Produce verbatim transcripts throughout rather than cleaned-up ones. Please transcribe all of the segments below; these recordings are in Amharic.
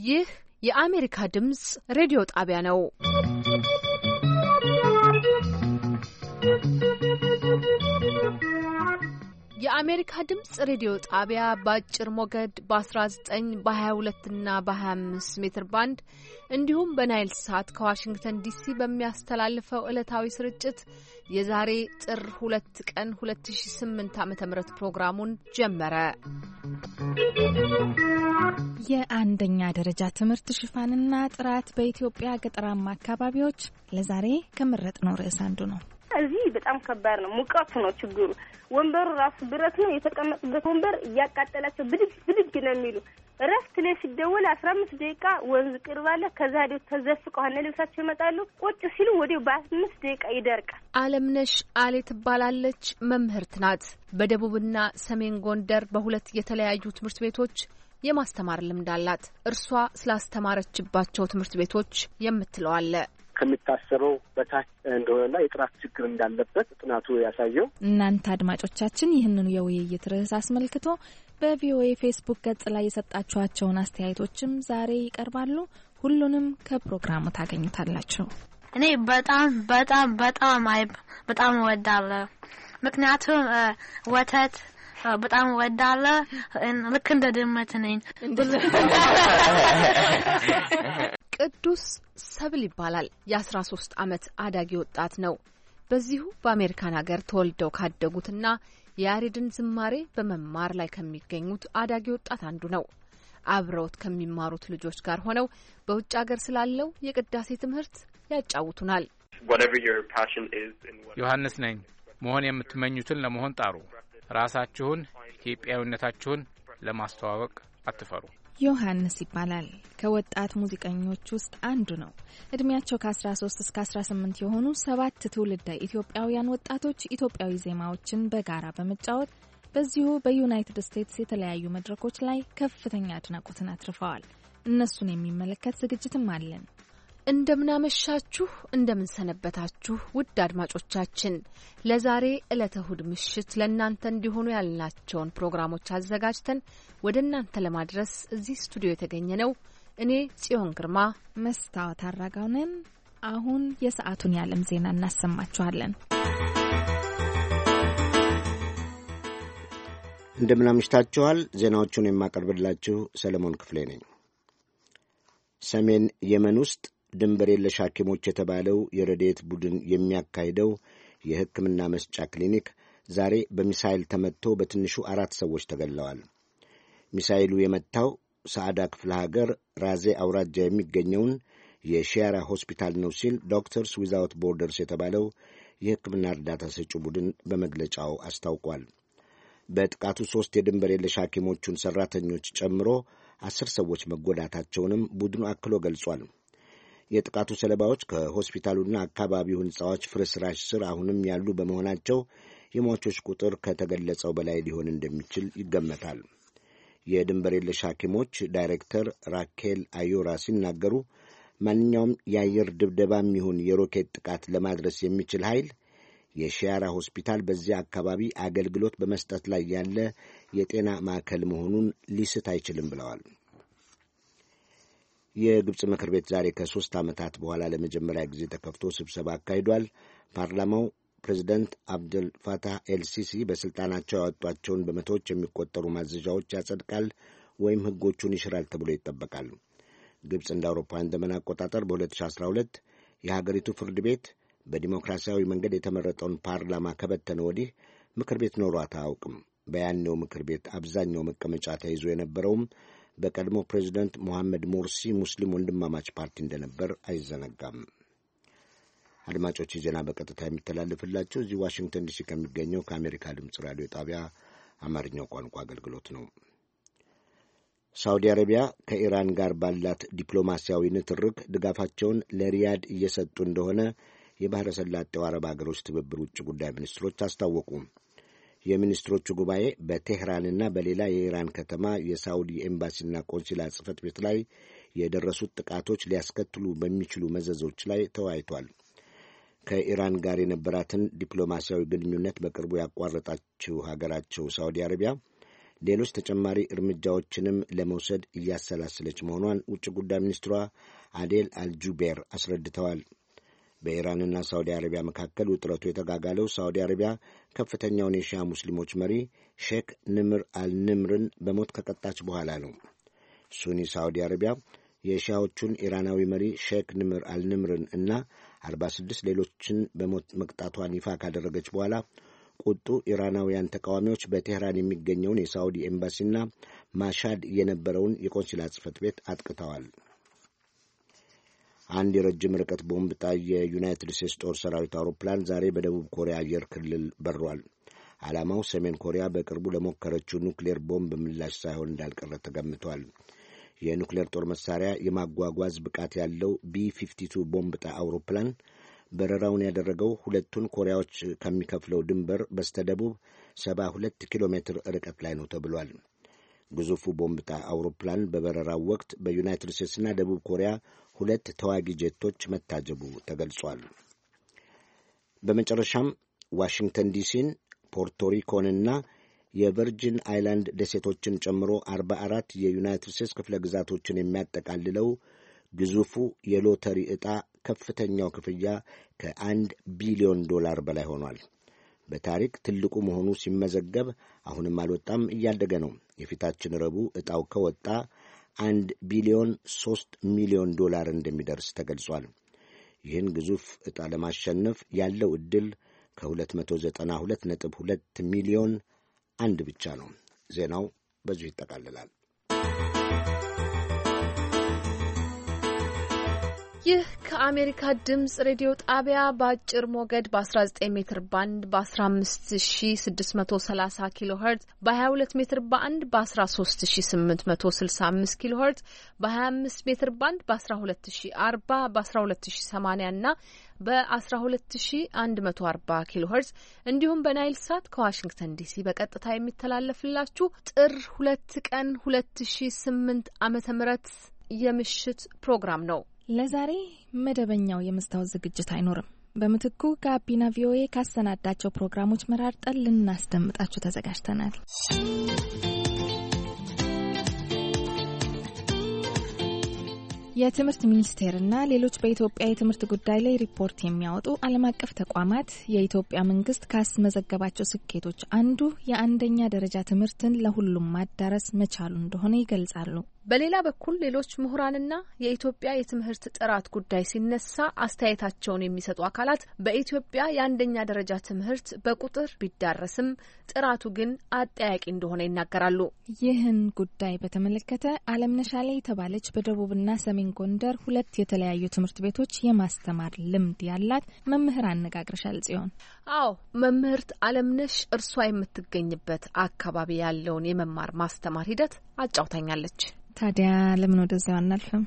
ይህ የአሜሪካ ድምጽ ሬዲዮ ጣቢያ ነው። የአሜሪካ ድምጽ ሬዲዮ ጣቢያ በአጭር ሞገድ በ19 በ22 እና በ25 ሜትር ባንድ እንዲሁም በናይል ሳት ከዋሽንግተን ዲሲ በሚያስተላልፈው ዕለታዊ ስርጭት የዛሬ ጥር ሁለት ቀን ሁለት ሺህ ስምንት ዓመተ ምህረት ፕሮግራሙን ጀመረ። የአንደኛ ደረጃ ትምህርት ሽፋንና ጥራት በኢትዮጵያ ገጠራማ አካባቢዎች ለዛሬ ከመረጥነው ርዕስ አንዱ ነው። እዚህ በጣም ከባድ ነው። ሙቀቱ ነው ችግሩ። ወንበሩ ራሱ ብረት ነው። የተቀመጡበት ወንበር እያቃጠላቸው ብድግ ብድግ ነው የሚሉ። እረፍት ላይ ሲደወል አስራ አምስት ደቂቃ ወንዝ ቅርብ አለ። ከዛ ሄደው ተዘፍቀው ሀነ ልብሳቸው ይመጣሉ። ቁጭ ሲሉ ወዲያው በአምስት ደቂቃ ይደርቃል። አለምነሽ አሌ ትባላለች። መምህርት ናት። በደቡብና ሰሜን ጎንደር በሁለት የተለያዩ ትምህርት ቤቶች የማስተማር ልምድ አላት። እርሷ ስላስተማረችባቸው ትምህርት ቤቶች የምትለው አለ። ከሚታሰበው በታች እንደሆነና የጥራት ችግር እንዳለበት ጥናቱ ያሳየው። እናንተ አድማጮቻችን ይህንኑ የውይይት ርዕስ አስመልክቶ በቪኦኤ ፌስቡክ ገጽ ላይ የሰጣችኋቸውን አስተያየቶችም ዛሬ ይቀርባሉ። ሁሉንም ከፕሮግራሙ ታገኙታላችሁ። እኔ በጣም በጣም በጣም አይ በጣም እወዳለሁ። ምክንያቱም ወተት በጣም እወዳለሁ። ልክ እንደ ድመት ነኝ። ቅዱስ ሰብል ይባላል። የአስራ ሶስት ዓመት አዳጊ ወጣት ነው። በዚሁ በአሜሪካን ሀገር ተወልደው ካደጉትና የያሬድን ዝማሬ በመማር ላይ ከሚገኙት አዳጊ ወጣት አንዱ ነው። አብረውት ከሚማሩት ልጆች ጋር ሆነው በውጭ ሀገር ስላለው የቅዳሴ ትምህርት ያጫውቱናል። ዮሐንስ ነኝ። መሆን የምትመኙትን ለመሆን ጣሩ። ራሳችሁን፣ ኢትዮጵያዊነታችሁን ለማስተዋወቅ አትፈሩ። ዮሐንስ ይባላል። ከወጣት ሙዚቀኞች ውስጥ አንዱ ነው። እድሜያቸው ከአስራ ሶስት እስከ አስራ ስምንት የሆኑ ሰባት ትውልደ ኢትዮጵያውያን ወጣቶች ኢትዮጵያዊ ዜማዎችን በጋራ በመጫወት በዚሁ በዩናይትድ ስቴትስ የተለያዩ መድረኮች ላይ ከፍተኛ አድናቆትን አትርፈዋል። እነሱን የሚመለከት ዝግጅትም አለን። እንደምናመሻችሁ እንደምንሰነበታችሁ ውድ አድማጮቻችን፣ ለዛሬ ዕለተ እሁድ ምሽት ለእናንተ እንዲሆኑ ያልናቸውን ፕሮግራሞች አዘጋጅተን ወደ እናንተ ለማድረስ እዚህ ስቱዲዮ የተገኘ ነው። እኔ ጽዮን ግርማ፣ መስታወት አራጋው ነን። አሁን የሰዓቱን የዓለም ዜና እናሰማችኋለን። እንደምናምሽታችኋል። ዜናዎቹን የማቀርብላችሁ ሰለሞን ክፍሌ ነኝ። ሰሜን የመን ውስጥ ድንበር የለሽ ሐኪሞች የተባለው የረድኤት ቡድን የሚያካሂደው የሕክምና መስጫ ክሊኒክ ዛሬ በሚሳይል ተመትቶ በትንሹ አራት ሰዎች ተገድለዋል። ሚሳይሉ የመታው ሰዓዳ ክፍለ ሀገር ራዜ አውራጃ የሚገኘውን የሺያራ ሆስፒታል ነው ሲል ዶክተርስ ዊዛውት ቦርደርስ የተባለው የሕክምና እርዳታ ሰጪ ቡድን በመግለጫው አስታውቋል። በጥቃቱ ሦስት የድንበር የለሽ ሐኪሞቹን ሠራተኞች ጨምሮ አስር ሰዎች መጎዳታቸውንም ቡድኑ አክሎ ገልጿል። የጥቃቱ ሰለባዎች ከሆስፒታሉና አካባቢው ሕንፃዎች ፍርስራሽ ስር አሁንም ያሉ በመሆናቸው የሟቾች ቁጥር ከተገለጸው በላይ ሊሆን እንደሚችል ይገመታል። የድንበር የለሽ ሐኪሞች ዳይሬክተር ራኬል አዮራ ሲናገሩ ማንኛውም የአየር ድብደባም ይሁን የሮኬት ጥቃት ለማድረስ የሚችል ኃይል የሺያራ ሆስፒታል በዚያ አካባቢ አገልግሎት በመስጠት ላይ ያለ የጤና ማዕከል መሆኑን ሊስት አይችልም ብለዋል። የግብጽ ምክር ቤት ዛሬ ከሦስት ዓመታት በኋላ ለመጀመሪያ ጊዜ ተከፍቶ ስብሰባ አካሂዷል። ፓርላማው ፕሬዚደንት አብደል ፋታህ ኤልሲሲ በሥልጣናቸው ያወጧቸውን በመቶዎች የሚቆጠሩ ማዘዣዎች ያጸድቃል ወይም ሕጎቹን ይሽራል ተብሎ ይጠበቃል። ግብጽ እንደ አውሮፓውያን ዘመን አቆጣጠር በሁለት ሺህ አስራ ሁለት የሀገሪቱ ፍርድ ቤት በዲሞክራሲያዊ መንገድ የተመረጠውን ፓርላማ ከበተነ ወዲህ ምክር ቤት ኖሯት አያውቅም። በያኔው ምክር ቤት አብዛኛው መቀመጫ ተይዞ የነበረውም በቀድሞ ፕሬዚደንት ሞሐመድ ሞርሲ ሙስሊም ወንድማማች ፓርቲ እንደነበር አይዘነጋም። አድማጮች፣ ዜና በቀጥታ የሚተላለፍላቸው እዚህ ዋሽንግተን ዲሲ ከሚገኘው ከአሜሪካ ድምፅ ራዲዮ ጣቢያ አማርኛው ቋንቋ አገልግሎት ነው። ሳውዲ አረቢያ ከኢራን ጋር ባላት ዲፕሎማሲያዊ ንትርክ ድጋፋቸውን ለሪያድ እየሰጡ እንደሆነ የባሕረ ሰላጤው አረብ አገሮች ትብብር ውጭ ጉዳይ ሚኒስትሮች አስታወቁ። የሚኒስትሮቹ ጉባኤ በቴህራንና በሌላ የኢራን ከተማ የሳውዲ ኤምባሲና ቆንሲላ ጽሕፈት ቤት ላይ የደረሱት ጥቃቶች ሊያስከትሉ በሚችሉ መዘዞች ላይ ተወያይቷል። ከኢራን ጋር የነበራትን ዲፕሎማሲያዊ ግንኙነት በቅርቡ ያቋረጣችው ሀገራቸው ሳውዲ አረቢያ ሌሎች ተጨማሪ እርምጃዎችንም ለመውሰድ እያሰላሰለች መሆኗን ውጭ ጉዳይ ሚኒስትሯ አዴል አልጁቤር አስረድተዋል። በኢራንና ሳውዲ አረቢያ መካከል ውጥረቱ የተጋጋለው ሳውዲ አረቢያ ከፍተኛውን የሺያ ሙስሊሞች መሪ ሼክ ንምር አልንምርን በሞት ከቀጣች በኋላ ነው። ሱኒ ሳውዲ አረቢያ የሺያዎቹን ኢራናዊ መሪ ሼክ ንምር አልንምርን እና አርባ ስድስት ሌሎችን በሞት መቅጣቷን ይፋ ካደረገች በኋላ ቁጡ ኢራናውያን ተቃዋሚዎች በቴህራን የሚገኘውን የሳውዲ ኤምባሲና ማሻድ የነበረውን የቆንስላ ጽሕፈት ቤት አጥቅተዋል። አንድ የረጅም ርቀት ቦምብ ጣይ የዩናይትድ ስቴትስ ጦር ሰራዊት አውሮፕላን ዛሬ በደቡብ ኮሪያ አየር ክልል በሯል። ዓላማው ሰሜን ኮሪያ በቅርቡ ለሞከረችው ኑክሌር ቦምብ ምላሽ ሳይሆን እንዳልቀረ ተገምቷል። የኑክሌር ጦር መሳሪያ የማጓጓዝ ብቃት ያለው ቢ ፊፍቲ ቱ ቦምብ ጣይ አውሮፕላን በረራውን ያደረገው ሁለቱን ኮሪያዎች ከሚከፍለው ድንበር በስተደቡብ ሰባ ሁለት ኪሎ ሜትር ርቀት ላይ ነው ተብሏል። ግዙፉ ቦምብ ጣይ አውሮፕላን በበረራው ወቅት በዩናይትድ ስቴትስና ደቡብ ኮሪያ ሁለት ተዋጊ ጄቶች መታጀቡ ተገልጿል። በመጨረሻም ዋሽንግተን ዲሲን፣ ፖርቶሪኮንና የቨርጂን አይላንድ ደሴቶችን ጨምሮ አርባ አራት የዩናይትድ ስቴትስ ክፍለ ግዛቶችን የሚያጠቃልለው ግዙፉ የሎተሪ ዕጣ ከፍተኛው ክፍያ ከአንድ ቢሊዮን ዶላር በላይ ሆኗል። በታሪክ ትልቁ መሆኑ ሲመዘገብ አሁንም አልወጣም፣ እያደገ ነው። የፊታችን ረቡዕ ዕጣው ከወጣ አንድ ቢሊዮን ሶስት ሚሊዮን ዶላር እንደሚደርስ ተገልጿል። ይህን ግዙፍ ዕጣ ለማሸነፍ ያለው ዕድል ከሁለት መቶ ዘጠና ሁለት ነጥብ ሁለት ሚሊዮን አንድ ብቻ ነው። ዜናው በዚሁ ይጠቃልላል። ይህ ከአሜሪካ ድምጽ ሬዲዮ ጣቢያ በአጭር ሞገድ በ19 ሜትር ባንድ በ15630 ኪሎ ሄርዝ በ22 ሜትር ባንድ በ13865 ኪሎ ሄርዝ በ25 ሜትር ባንድ በ12040 በ12080 እና በ12140 ኪሎ ሄርዝ እንዲሁም በናይል ሳት ከዋሽንግተን ዲሲ በቀጥታ የሚተላለፍላችሁ ጥር ሁለት ቀን ሁለት ሺህ ስምንት ዓመተ ምህረት የምሽት ፕሮግራም ነው። ለዛሬ መደበኛው የመስታወት ዝግጅት አይኖርም። በምትኩ ጋቢና ቪኦኤ ካሰናዳቸው ፕሮግራሞች መራርጠን ልናስደምጣችሁ ተዘጋጅተናል። የትምህርት ሚኒስቴርና ሌሎች በኢትዮጵያ የትምህርት ጉዳይ ላይ ሪፖርት የሚያወጡ ዓለም አቀፍ ተቋማት የኢትዮጵያ መንግስት ካስመዘገባቸው ስኬቶች አንዱ የአንደኛ ደረጃ ትምህርትን ለሁሉም ማዳረስ መቻሉ እንደሆነ ይገልጻሉ። በሌላ በኩል ሌሎች ምሁራንና የኢትዮጵያ የትምህርት ጥራት ጉዳይ ሲነሳ አስተያየታቸውን የሚሰጡ አካላት በኢትዮጵያ የአንደኛ ደረጃ ትምህርት በቁጥር ቢዳረስም ጥራቱ ግን አጠያቂ እንደሆነ ይናገራሉ። ይህን ጉዳይ በተመለከተ አለምነሽ አለ የተባለች በደቡብና ሰሜን ጎንደር ሁለት የተለያዩ ትምህርት ቤቶች የማስተማር ልምድ ያላት መምህር አነጋግረሻል ጽዮን። አዎ፣ መምህርት አለምነሽ እርሷ የምትገኝበት አካባቢ ያለውን የመማር ማስተማር ሂደት አጫውታኛለች። ታዲያ ለምን ወደዚያው አናልፍም?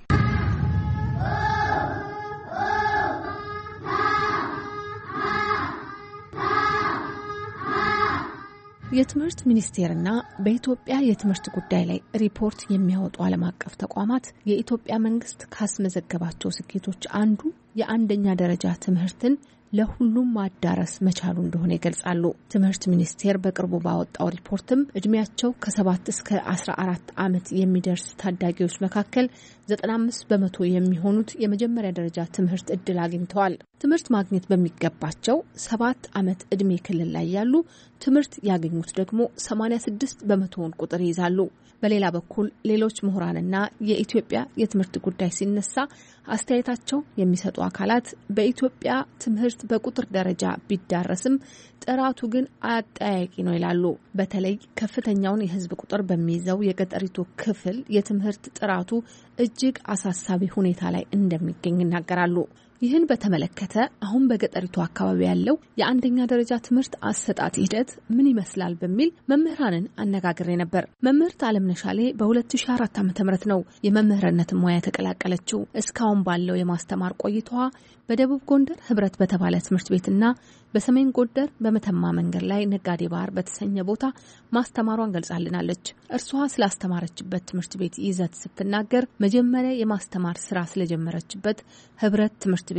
የትምህርት ሚኒስቴርና በኢትዮጵያ የትምህርት ጉዳይ ላይ ሪፖርት የሚያወጡ ዓለም አቀፍ ተቋማት የኢትዮጵያ መንግስት ካስመዘገባቸው ስኬቶች አንዱ የአንደኛ ደረጃ ትምህርትን ለሁሉም ማዳረስ መቻሉ እንደሆነ ይገልጻሉ። ትምህርት ሚኒስቴር በቅርቡ ባወጣው ሪፖርትም እድሜያቸው ከሰባት እስከ አስራ አራት ዓመት የሚደርስ ታዳጊዎች መካከል ዘጠና አምስት በመቶ የሚሆኑት የመጀመሪያ ደረጃ ትምህርት እድል አግኝተዋል። ትምህርት ማግኘት በሚገባቸው ሰባት ዓመት እድሜ ክልል ላይ ያሉ ትምህርት ያገኙት ደግሞ ሰማኒያ ስድስት በመቶውን ቁጥር ይይዛሉ። በሌላ በኩል ሌሎች ምሁራንና የኢትዮጵያ የትምህርት ጉዳይ ሲነሳ አስተያየታቸው የሚሰጡ አካላት በኢትዮጵያ ትምህርት በቁጥር ደረጃ ቢዳረስም ጥራቱ ግን አጠያያቂ ነው ይላሉ። በተለይ ከፍተኛውን የሕዝብ ቁጥር በሚይዘው የገጠሪቱ ክፍል የትምህርት ጥራቱ እጅግ አሳሳቢ ሁኔታ ላይ እንደሚገኝ ይናገራሉ። ይህን በተመለከተ አሁን በገጠሪቱ አካባቢ ያለው የአንደኛ ደረጃ ትምህርት አሰጣጥ ሂደት ምን ይመስላል በሚል መምህራንን አነጋግሬ ነበር። መምህርት አለምነሽ አሌ በሁለት ሺህ አራት ዓ.ም ነው የመምህርነት ሙያ የተቀላቀለችው። እስካሁን ባለው የማስተማር ቆይታዋ በደቡብ ጎንደር ህብረት በተባለ ትምህርት ቤትና በሰሜን ጎንደር በመተማ መንገድ ላይ ነጋዴ ባህር በተሰኘ ቦታ ማስተማሯን ገልጻልናለች። እርሷ ስላስተማረችበት ትምህርት ቤት ይዘት ስትናገር መጀመሪያ የማስተማር ስራ ስለጀመረችበት ህብረት ትምህርት ቤት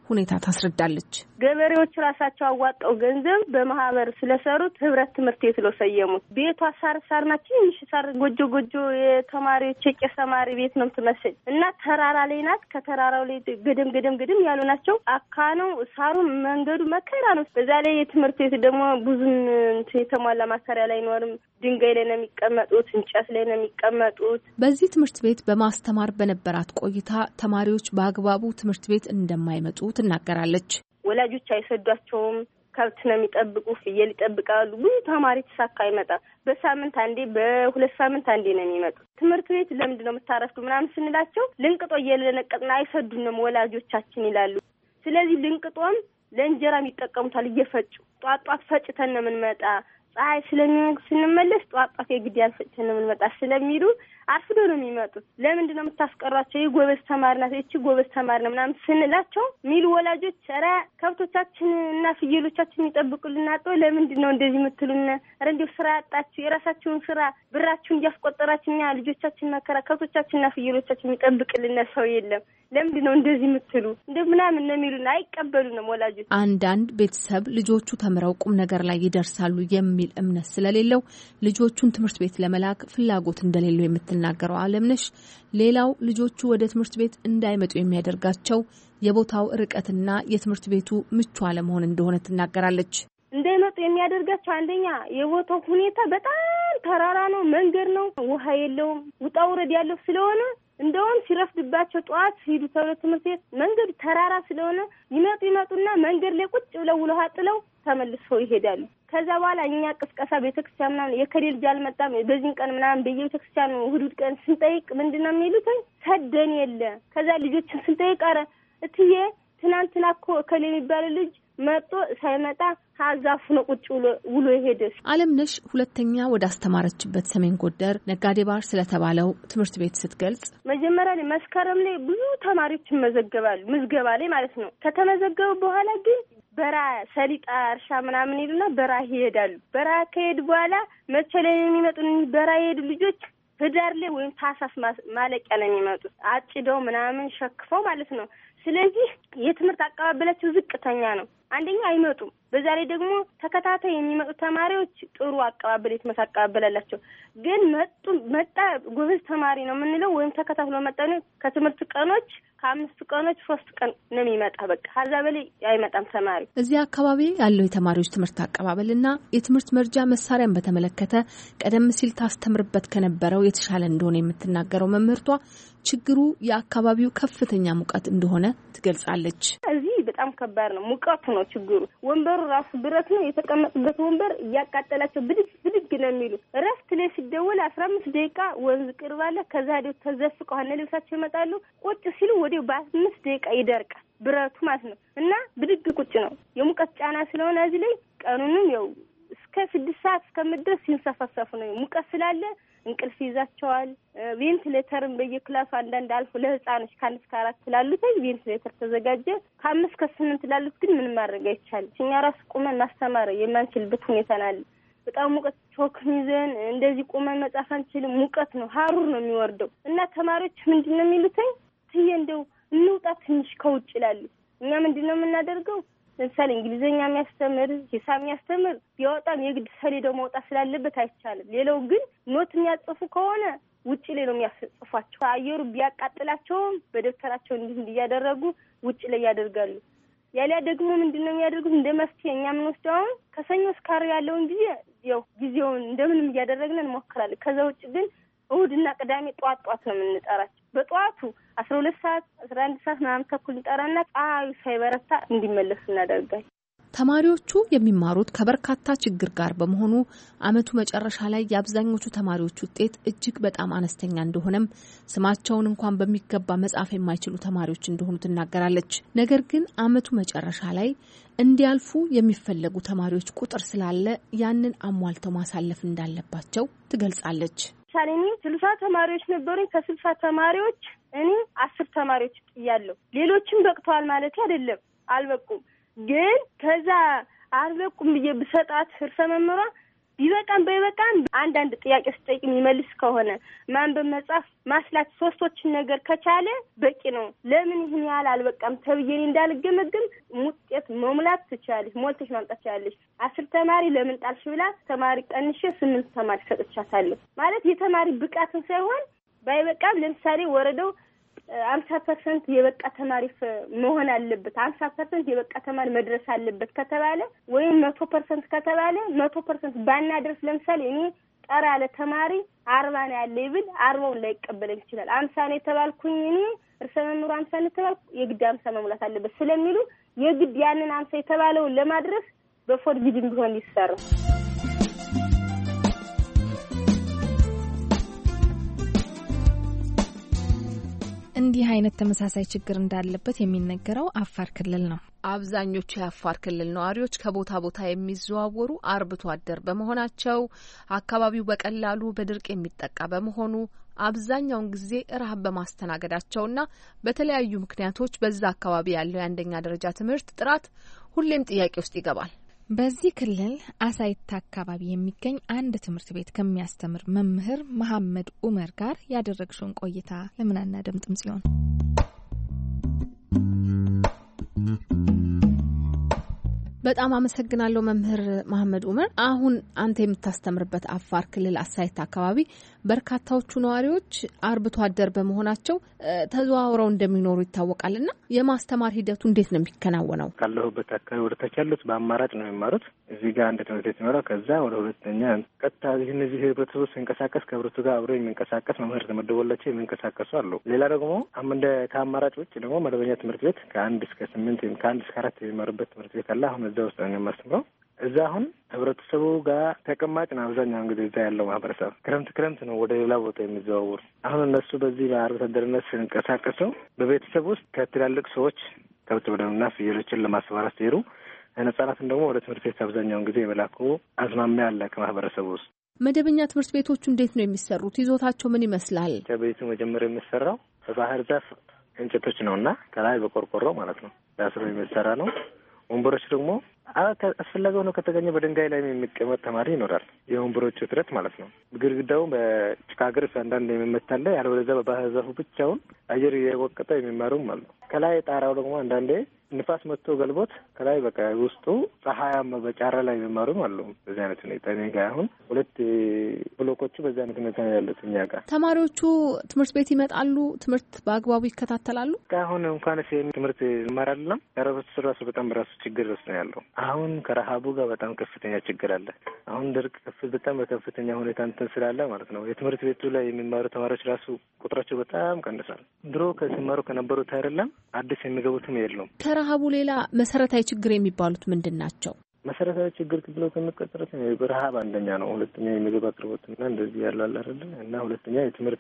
ሁኔታ ታስረዳለች። ገበሬዎች ራሳቸው አዋጣው ገንዘብ በማህበር ስለሰሩት ህብረት ትምህርት ቤት ነው ሰየሙት። ቤቷ ሳር ሳር ናት፣ ትንሽ ሳር ጎጆ ጎጆ የተማሪዎች የቄስ ተማሪ ቤት ነው የምትመስል እና ተራራ ላይ ናት። ከተራራው ላይ ገደም ገደም ገደም ያሉ ናቸው። አካ ነው ሳሩ፣ መንገዱ መከራ ነው። በዛ ላይ የትምህርት ቤት ደግሞ ብዙም የተሟላ ማሰሪያ ላይ አይኖርም። ድንጋይ ላይ ነው የሚቀመጡት፣ እንጨት ላይ ነው የሚቀመጡት። በዚህ ትምህርት ቤት በማስተማር በነበራት ቆይታ ተማሪዎች በአግባቡ ትምህርት ቤት እንደማይመጡ ትናገራለች። ወላጆች አይሰዷቸውም። ከብት ነው የሚጠብቁ፣ ፍየል ይጠብቃሉ። ብዙ ተማሪ ተሳካ አይመጣም። በሳምንት አንዴ በሁለት ሳምንት አንዴ ነው የሚመጡ። ትምህርት ቤት ለምንድን ነው የምታረፍዱ ምናምን ስንላቸው ልንቅጦ እየለነቀጥና አይሰዱንም ወላጆቻችን ይላሉ። ስለዚህ ልንቅጦም ለእንጀራም ይጠቀሙታል እየፈጩ። ጧት ጧት ፈጭተን ነው የምንመጣ። ፀሐይ ስለሚሆን ስንመለስ ጧት ጧት የግድ ያልፈጭተን ነው የምንመጣ ስለሚሉ አርፍዶ ነው የሚመጡት። ለምንድን ነው የምታስቀሯቸው? ይህ ጎበዝ ተማሪ ናት፣ እቺ ጎበዝ ተማሪ ነው ምናምን ስንላቸው ሚሉ ወላጆች ኧረ ከብቶቻችን እና ፍየሎቻችን ይጠብቁልን አጥቶ ለምንድን ነው እንደዚህ የምትሉን? ኧረ እንዲሁ ስራ ያጣችሁ የራሳችሁን ስራ ብራችሁን እያስቆጠራችሁ እኛ ልጆቻችን መከራ ከብቶቻችንና ፍየሎቻችን ይጠብቅልን ሰው የለም። ለምንድን ነው እንደዚህ የምትሉ? እንደ ምናምን ነው የሚሉን። አይቀበሉንም ወላጆች። አንዳንድ ቤተሰብ ልጆቹ ተምረው ቁም ነገር ላይ ይደርሳሉ የሚል እምነት ስለሌለው ልጆቹን ትምህርት ቤት ለመላክ ፍላጎት እንደሌለው የምትናገረው አለምነሽ ሌላው ልጆቹ ወደ ትምህርት ቤት እንዳይመጡ የሚያደርጋቸው የቦታው ርቀትና የትምህርት ቤቱ ምቹ አለመሆን እንደሆነ ትናገራለች። እንዳይመጡ የሚያደርጋቸው አንደኛ የቦታው ሁኔታ በጣም ተራራ ነው፣ መንገድ ነው፣ ውሃ የለውም፣ ውጣ ውረድ ያለው ስለሆነ እንደውም ሲረፍድባቸው ጠዋት ሄዱ ተብሎ ትምህርት ቤት መንገዱ ተራራ ስለሆነ ይመጡ ይመጡና መንገድ ላይ ቁጭ ብለው ውለሃ ጥለው ተመልሰው ይሄዳሉ። ከዛ በኋላ እኛ ቅስቀሳ ቤተክርስቲያን ምናምን የከሌ ልጅ አልመጣም በዚህን ቀን ምናምን በየቤተክርስቲያኑ እሑድ ቀን ስንጠይቅ ምንድነው የሚሉት? ሰደን የለ። ከዛ ልጆችን ስንጠይቅ ኧረ እትዬ ትናንትና እኮ እከሌ የሚባል ልጅ መጥቶ ሳይመጣ ሀዛፍ ነው ቁጭ ብሎ ውሎ ይሄደስ። አለምነሽ ሁለተኛ ወደ አስተማረችበት ሰሜን ጎንደር ነጋዴ ባር ስለተባለው ትምህርት ቤት ስትገልጽ መጀመሪያ ላይ መስከረም ላይ ብዙ ተማሪዎች ይመዘገባሉ፣ ምዝገባ ላይ ማለት ነው። ከተመዘገቡ በኋላ ግን በራ ሰሊጣ እርሻ ምናምን ይሉና በራ ይሄዳሉ። በራ ከሄዱ በኋላ መቼ ላይ የሚመጡ በራ የሄዱ ልጆች ህዳር ላይ ወይም ታህሳስ ማለቂያ ነው የሚመጡት፣ አጭደው ምናምን ሸክፈው ማለት ነው። ስለዚህ የትምህርት አቀባበላቸው ዝቅተኛ ነው። አንደኛ አይመጡም። በዛ ላይ ደግሞ ተከታታይ የሚመጡ ተማሪዎች ጥሩ አቀባበል የትምህርት አቀባበላቸው። ግን መጡ መጣ ጎበዝ ተማሪ ነው የምንለው ወይም ተከታትሎ መጣ ነው ከትምህርት ቀኖች ከአምስት ቀኖች ሶስት ቀን ነው የሚመጣ። በቃ ከዛ በላይ አይመጣም ተማሪ። እዚህ አካባቢ ያለው የተማሪዎች ትምህርት አቀባበልና የትምህርት መርጃ መሳሪያን በተመለከተ ቀደም ሲል ታስተምርበት ከነበረው የተሻለ እንደሆነ የምትናገረው መምህርቷ ችግሩ የአካባቢው ከፍተኛ ሙቀት እንደሆነ ትገልጻለች። እዚህ በጣም ከባድ ነው፣ ሙቀቱ ነው ችግሩ። ወንበሩ ራሱ ብረት ነው፣ የተቀመጡበት ወንበር እያቃጠላቸው ብድግ ብድግ ነው የሚሉ። እረፍት ላይ ሲደወል አስራ አምስት ደቂቃ ወንዝ ቅርብ አለ። ከዛ ሄደው ተዘፍቀው ሀነ ልብሳቸው ይመጣሉ። ቁጭ ሲሉ ወዲያው በአምስት ደቂቃ ይደርቃል ብረቱ ማለት ነው። እና ብድግ ቁጭ ነው። የሙቀት ጫና ስለሆነ እዚህ ላይ ቀኑንም ያው እስከ ስድስት ሰዓት እስከምድረስ ሲንሰፈሰፉ ነው። ሙቀት ስላለ እንቅልፍ ይዛቸዋል። ቬንቲሌተርም በየክላሱ አንዳንድ አልፎ ለህፃኖች ከአንድ እስከ አራት ላሉት ቬንቲሌተር ተዘጋጀ። ከአምስት ከስምንት ላሉት ግን ምንም ማድረግ አይቻልም። እኛ ራሱ ቁመን ማስተማር የማንችልበት ሁኔታ አለ። በጣም ሙቀት ቾክ ይዘን እንደዚህ ቁመን መጻፍ አንችልም። ሙቀት ነው፣ ሀሩር ነው የሚወርደው። እና ተማሪዎች ምንድነው የሚሉት? ትዬ እንደው እንውጣ ትንሽ ከውጭ ይላሉ። እኛ ምንድነው የምናደርገው? ለምሳሌ እንግሊዘኛ የሚያስተምር ሂሳብ የሚያስተምር ቢያወጣም የግድ ሰሌዳው መውጣት ስላለበት አይቻልም። ሌላው ግን ኖት የሚያጽፉ ከሆነ ውጪ ላይ ነው የሚያጽፏቸው። አየሩ ቢያቃጥላቸውም በደብተራቸው እንዲህ እንዲያደረጉ ውጪ ላይ ያደርጋሉ። ያሊያ ደግሞ ምንድነው የሚያደርጉት? እንደ መፍትሄ እኛ የምንወስደው ከሰኞ እስከ ዓርብ ያለውን ጊዜ ያው ጊዜውን እንደምንም እያደረግን እንሞክራለን። ከዛ ውጭ ግን እሑድና ቅዳሜ ጧት ጧት ነው የምንጠራቸው። በጧቱ አስራ ሁለት ሰዓት አስራ አንድ ሰዓት ምናምን ተኩል እንጠራና ፀሐዩ ሳይበረታ እንዲመለሱ እናደርጋለን። ተማሪዎቹ የሚማሩት ከበርካታ ችግር ጋር በመሆኑ ዓመቱ መጨረሻ ላይ የአብዛኞቹ ተማሪዎች ውጤት እጅግ በጣም አነስተኛ እንደሆነም ስማቸውን እንኳን በሚገባ መጻፍ የማይችሉ ተማሪዎች እንደሆኑ ትናገራለች። ነገር ግን ዓመቱ መጨረሻ ላይ እንዲያልፉ የሚፈለጉ ተማሪዎች ቁጥር ስላለ ያንን አሟልተው ማሳለፍ እንዳለባቸው ትገልጻለች። እኔ ስልሳ ተማሪዎች ነበሩኝ። ከስልሳ ተማሪዎች እኔ አስር ተማሪዎች ጥያለሁ። ሌሎችም በቅተዋል ማለት አይደለም፣ አልበቁም። ግን ከዛ አልበቁም ብዬ ብሰጣት እርሰ መምህሯ ቢበቃም ባይበቃም አንዳንድ ጥያቄ ስጠይቅ የሚመልስ ከሆነ ማንበብ መጻፍ ማስላት ሶስቶችን ነገር ከቻለ በቂ ነው። ለምን ይህን ያህል አልበቃም ተብዬ እንዳልገመግም ውጤት መሙላት ትችላለሽ፣ ሞልተሽ ማምጣት ትችላለሽ። አስር ተማሪ ለምን ጣልሽ ብላ ተማሪ ቀንሼ ስምንት ተማሪ ሰጥቻታለሁ ማለት የተማሪ ብቃትን ሳይሆን ባይበቃም ለምሳሌ ወረደው አምሳ ፐርሰንት የበቃ ተማሪ መሆን አለበት፣ አምሳ ፐርሰንት የበቃ ተማሪ መድረስ አለበት ከተባለ ወይም መቶ ፐርሰንት ከተባለ መቶ ፐርሰንት ባናደርስ ለምሳሌ እኔ ቀራ ያለ ተማሪ አርባ ነው ያለ ይብል አርባውን ላይ ይቀበለኝ ይችላል። አምሳ ነው የተባልኩኝ እኔ እርሰ መምህሩ አምሳ ነው የተባልኩ የግድ አምሳ መሙላት አለበት ስለሚሉ የግድ ያንን አምሳ የተባለውን ለማድረስ በፎርጂድም ቢሆን ይሰራ። እንዲህ አይነት ተመሳሳይ ችግር እንዳለበት የሚነገረው አፋር ክልል ነው። አብዛኞቹ የአፋር ክልል ነዋሪዎች ከቦታ ቦታ የሚዘዋወሩ አርብቶ አደር በመሆናቸው አካባቢው በቀላሉ በድርቅ የሚጠቃ በመሆኑ አብዛኛውን ጊዜ ረሃብ በማስተናገዳቸውና በተለያዩ ምክንያቶች በዛ አካባቢ ያለው የአንደኛ ደረጃ ትምህርት ጥራት ሁሌም ጥያቄ ውስጥ ይገባል። በዚህ ክልል አሳይታ አካባቢ የሚገኝ አንድ ትምህርት ቤት ከሚያስተምር መምህር መሐመድ ኡመር ጋር ያደረግሽውን ቆይታ ለምን አናደምጥም ሲሆን በጣም አመሰግናለሁ መምህር መሐመድ ኡመር። አሁን አንተ የምታስተምርበት አፋር ክልል አሳይታ አካባቢ በርካታዎቹ ነዋሪዎች አርብቶ አደር በመሆናቸው ተዘዋውረው እንደሚኖሩ ይታወቃልና የማስተማር ሂደቱ እንዴት ነው የሚከናወነው? ካለሁበት አካባቢ ወደ ታች ያሉት በአማራጭ ነው የሚማሩት። እዚህ ጋር አንድ ትምህርት ቤት ይኖራል። ከዛ ወደ ሁለተኛ ቀጥታ እነዚህ ህብረተሰቡ ሲንቀሳቀስ ከህብረቱ ጋር አብሮ የሚንቀሳቀስ መምህር ተመደቦላቸው የሚንቀሳቀሱ አሉ። ሌላ ደግሞ እንደ ከአማራጭ ውጭ ደግሞ መደበኛ ትምህርት ቤት ከአንድ እስከ ስምንት ወይም ከአንድ እስከ አራት የሚማሩበት ትምህርት ቤት አለ። አሁን እዛ ውስጥ ነው የማስተምረው። እዛ አሁን ህብረተሰቡ ጋር ተቀማጭ ነው አብዛኛው እንግዲህ እዛ ያለው ማህበረሰብ ክረምት ክረምት ነው ወደ ሌላ ቦታ የሚዘዋወሩ። አሁን እነሱ በዚህ በአርብቶ አደርነት ሲንቀሳቀሱ በቤተሰብ ውስጥ ከትላልቅ ሰዎች ከብት በደምና ፍየሎችን ለማሰማራት ሲሄዱ ህጻናትን ደግሞ ወደ ትምህርት ቤት አብዛኛውን ጊዜ የመላኩ አዝማሚያ አለ ከማህበረሰቡ ውስጥ። መደበኛ ትምህርት ቤቶቹ እንዴት ነው የሚሰሩት? ይዞታቸው ምን ይመስላል? ቤቱ መጀመሪያ የሚሰራው በባህር ዛፍ እንጨቶች ነውና ከላይ በቆርቆሮ ማለት ነው ታስሮ የሚሰራ ነው። ወንበሮች ደግሞ አስፈላጊ ሆኖ ከተገኘ በድንጋይ ላይ የሚቀመጥ ተማሪ ይኖራል። የወንበሮቹ እጥረት ማለት ነው። ግድግዳው በጭቃ ግርፍ አንዳንድ የሚመታለ ያለበለዚያ በባህር ዛፉ ብቻውን አየር እየወቀጠ የሚማሩም አሉ። ከላይ ጣራው ደግሞ አንዳንዴ ንፋስ መጥቶ ገልቦት ከላይ በቃ ውስጡ ፀሐያማ በጫራ ላይ የሚማሩም አሉ። በዚህ አይነት ሁኔታ እኔ ጋር አሁን ሁለት ብሎኮቹ በዚህ አይነት ሁኔታ ነው ያሉት። እኛ ጋር ተማሪዎቹ ትምህርት ቤት ይመጣሉ፣ ትምህርት በአግባቡ ይከታተላሉ። አሁን እንኳን ሲሄድ ትምህርት ይማራልና ረበስ ራሱ በጣም ራሱ ችግር ውስጥ ነው ያለው። አሁን ከረሃቡ ጋር በጣም ከፍተኛ ችግር አለ። አሁን ድርቅ ከፍ በጣም በከፍተኛ ሁኔታ እንትን ስላለ ማለት ነው የትምህርት ቤቱ ላይ የሚማሩ ተማሪዎች ራሱ ቁጥራቸው በጣም ቀንሷል። ድሮ ከሲማሩ ከነበሩት አይደለም አዲስ የሚገቡትም የሉም። ከረሃቡ ሌላ መሰረታዊ ችግር የሚባሉት ምንድን ናቸው? መሰረታዊ ችግር ብለው ከሚቆጠሩት ረሃብ አንደኛ ነው። ሁለተኛ የምግብ አቅርቦትና እንደዚህ ያለው አለ አይደል? እና ሁለተኛ የትምህርት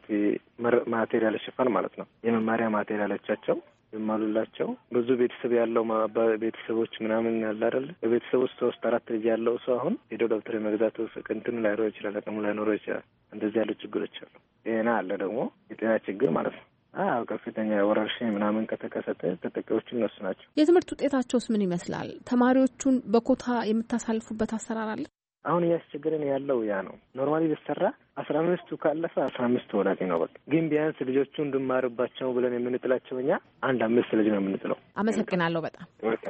ማቴሪያል ሽፋን ማለት ነው። የመማሪያ ማቴሪያሎቻቸው ይማሉላቸው ብዙ ቤተሰብ ያለው ቤተሰቦች ምናምን ያለ አይደል? በቤተሰብ ውስጥ ሶስት አራት ልጅ ያለው ሰው አሁን ሄዶ ደብተር መግዛቱ ፍቅንትን ላይኖር ይችላል፣ አቅሙ ላይኖር ይችላል። እንደዚህ ያሉ ችግሮች አሉ። ጤና አለ ደግሞ የጤና ችግር ማለት ነው። አዎ ከፍተኛ ወረርሽኝ ምናምን ከተከሰተ ተጠቂዎቹ እነሱ ናቸው። የትምህርት ውጤታቸውስ ምን ይመስላል? ተማሪዎቹን በኮታ የምታሳልፉበት አሰራር አለ? አሁን እያስቸገረን ያለው ያ ነው። ኖርማሊ ቢሰራ አስራ አምስቱ ካለፈ አስራ አምስቱ ወላቂ ነው በቃ። ግን ቢያንስ ልጆቹ እንድማርባቸው ብለን የምንጥላቸው እኛ አንድ አምስት ልጅ ነው የምንጥለው። አመሰግናለሁ በጣም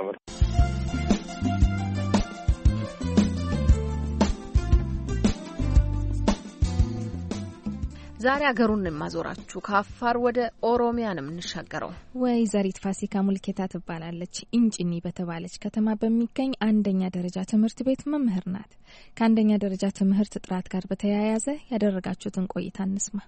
ዛሬ አገሩን ማዞራችሁ ከአፋር ወደ ኦሮሚያ ነው የምንሻገረው። ወይዘሪት ፋሲካ ሙልኬታ ትባላለች። ኢንጂኒ በተባለች ከተማ በሚገኝ አንደኛ ደረጃ ትምህርት ቤት መምህር ናት። ከአንደኛ ደረጃ ትምህርት ጥራት ጋር በተያያዘ ያደረጋችሁትን ቆይታ እንስማ።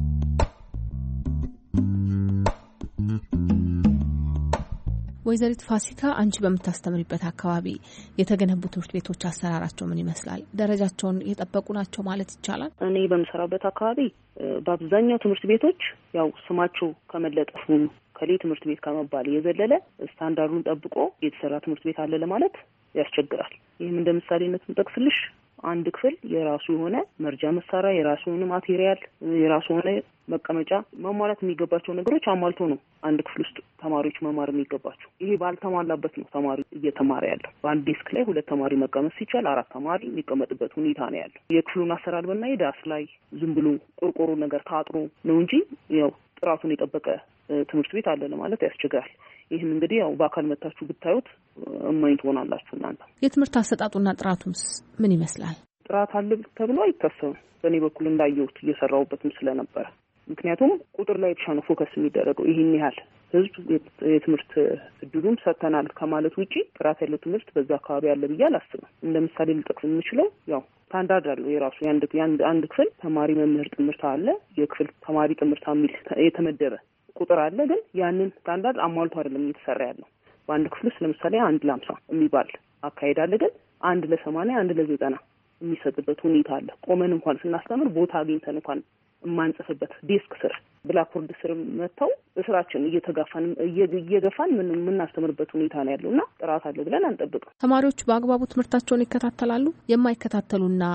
ወይዘሪት ፋሲካ አንቺ በምታስተምሪበት አካባቢ የተገነቡ ትምህርት ቤቶች አሰራራቸው ምን ይመስላል? ደረጃቸውን የጠበቁ ናቸው ማለት ይቻላል? እኔ በምሰራበት አካባቢ በአብዛኛው ትምህርት ቤቶች ያው ስማቸው ከመለጠፉ ከሌ ትምህርት ቤት ከመባል የዘለለ ስታንዳርዱን ጠብቆ የተሰራ ትምህርት ቤት አለ ለማለት ያስቸግራል። ይህም እንደ ምሳሌነት እንጠቅስልሽ አንድ ክፍል የራሱ የሆነ መርጃ መሳሪያ፣ የራሱ የሆነ ማቴሪያል፣ የራሱ የሆነ መቀመጫ ማሟላት የሚገባቸው ነገሮች አሟልቶ ነው አንድ ክፍል ውስጥ ተማሪዎች መማር የሚገባቸው። ይሄ ባልተሟላበት ነው ተማሪ እየተማረ ያለው። በአንድ ዴስክ ላይ ሁለት ተማሪ መቀመጥ ሲቻል አራት ተማሪ የሚቀመጥበት ሁኔታ ነው ያለው። የክፍሉን አሰራር ብናይ ዳስ ላይ ዝም ብሎ ቆርቆሮ ነገር ታጥሮ ነው እንጂ ያው ጥራቱን የጠበቀ ትምህርት ቤት አለ ለማለት ያስቸግራል። ይህን እንግዲህ ያው በአካል መታችሁ ብታዩት እማኝ ትሆናላችሁ እናንተ። የትምህርት አሰጣጡና ጥራቱስ ምን ይመስላል? ጥራት አለ ተብሎ አይታሰብም። በእኔ በኩል እንዳየሁት እየሰራሁበትም ስለነበረ ምክንያቱም ቁጥር ላይ ብቻ ነው ፎከስ የሚደረገው። ይህን ያህል ህዝብ የትምህርት እድሉን ሰጥተናል ከማለት ውጪ ጥራት ያለው ትምህርት በዛ አካባቢ አለ ብዬ አላስብም። እንደ ምሳሌ ልጠቅስ የምችለው ያው ስታንዳርድ አለው የራሱ የአንድ የአንድ አንድ ክፍል ተማሪ መምህር ጥምርታ አለ፣ የክፍል ተማሪ ጥምርታ የሚል የተመደበ ቁጥር አለ። ግን ያንን ስታንዳርድ አሟልቶ አይደለም እየተሰራ ያለው። በአንድ ክፍል ውስጥ ለምሳሌ አንድ ለሀምሳ የሚባል አካሄድ አለ። ግን አንድ ለሰማንያ አንድ ለዘጠና የሚሰጥበት ሁኔታ አለ። ቆመን እንኳን ስናስተምር ቦታ አግኝተን እንኳን የማንጽፍበት ዴስክ ስር ብላክቦርድ ስር መጥተው እስራችን እየተጋፋን እየገፋን ምን የምናስተምርበት ሁኔታ ነው ያለውና ጥራት አለ ብለን አንጠብቅም። ተማሪዎች በአግባቡ ትምህርታቸውን ይከታተላሉ? የማይከታተሉና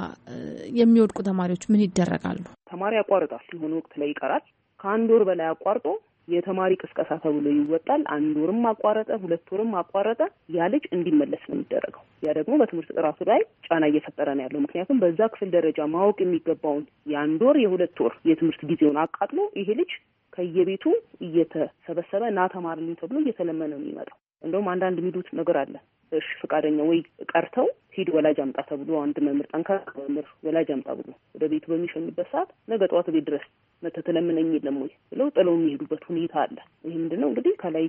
የሚወድቁ ተማሪዎች ምን ይደረጋሉ? ተማሪ ያቋርጣል። የሆነ ወቅት ላይ ይቀራል። ከአንድ ወር በላይ አቋርጦ የተማሪ ቅስቀሳ ተብሎ ይወጣል። አንድ ወርም አቋረጠ፣ ሁለት ወርም አቋረጠ፣ ያ ልጅ እንዲመለስ ነው የሚደረገው። ያ ደግሞ በትምህርት ጥራቱ ላይ ጫና እየፈጠረ ነው ያለው። ምክንያቱም በዛ ክፍል ደረጃ ማወቅ የሚገባውን የአንድ ወር የሁለት ወር የትምህርት ጊዜውን አቃጥሎ ይሄ ልጅ ከየቤቱ እየተሰበሰበ ና ተማርልኝ ተብሎ እየተለመነ ነው የሚመጣው። እንደውም አንዳንድ የሚሉት ነገር አለ። እሺ ፈቃደኛ ወይ ቀርተው ሂድ ወላጅ አምጣ ተብሎ አንድ መምህር ጠንካራ መምህር ወላጅ አምጣ ብሎ ወደ ቤቱ በሚሸኝበት ሰዓት ነገ ጠዋት ቤት ድረስ መተተለምነኝ የለም ወይ ብለው ጥለው የሚሄዱበት ሁኔታ አለ። ይሄ ምንድነው እንግዲህ ከላይ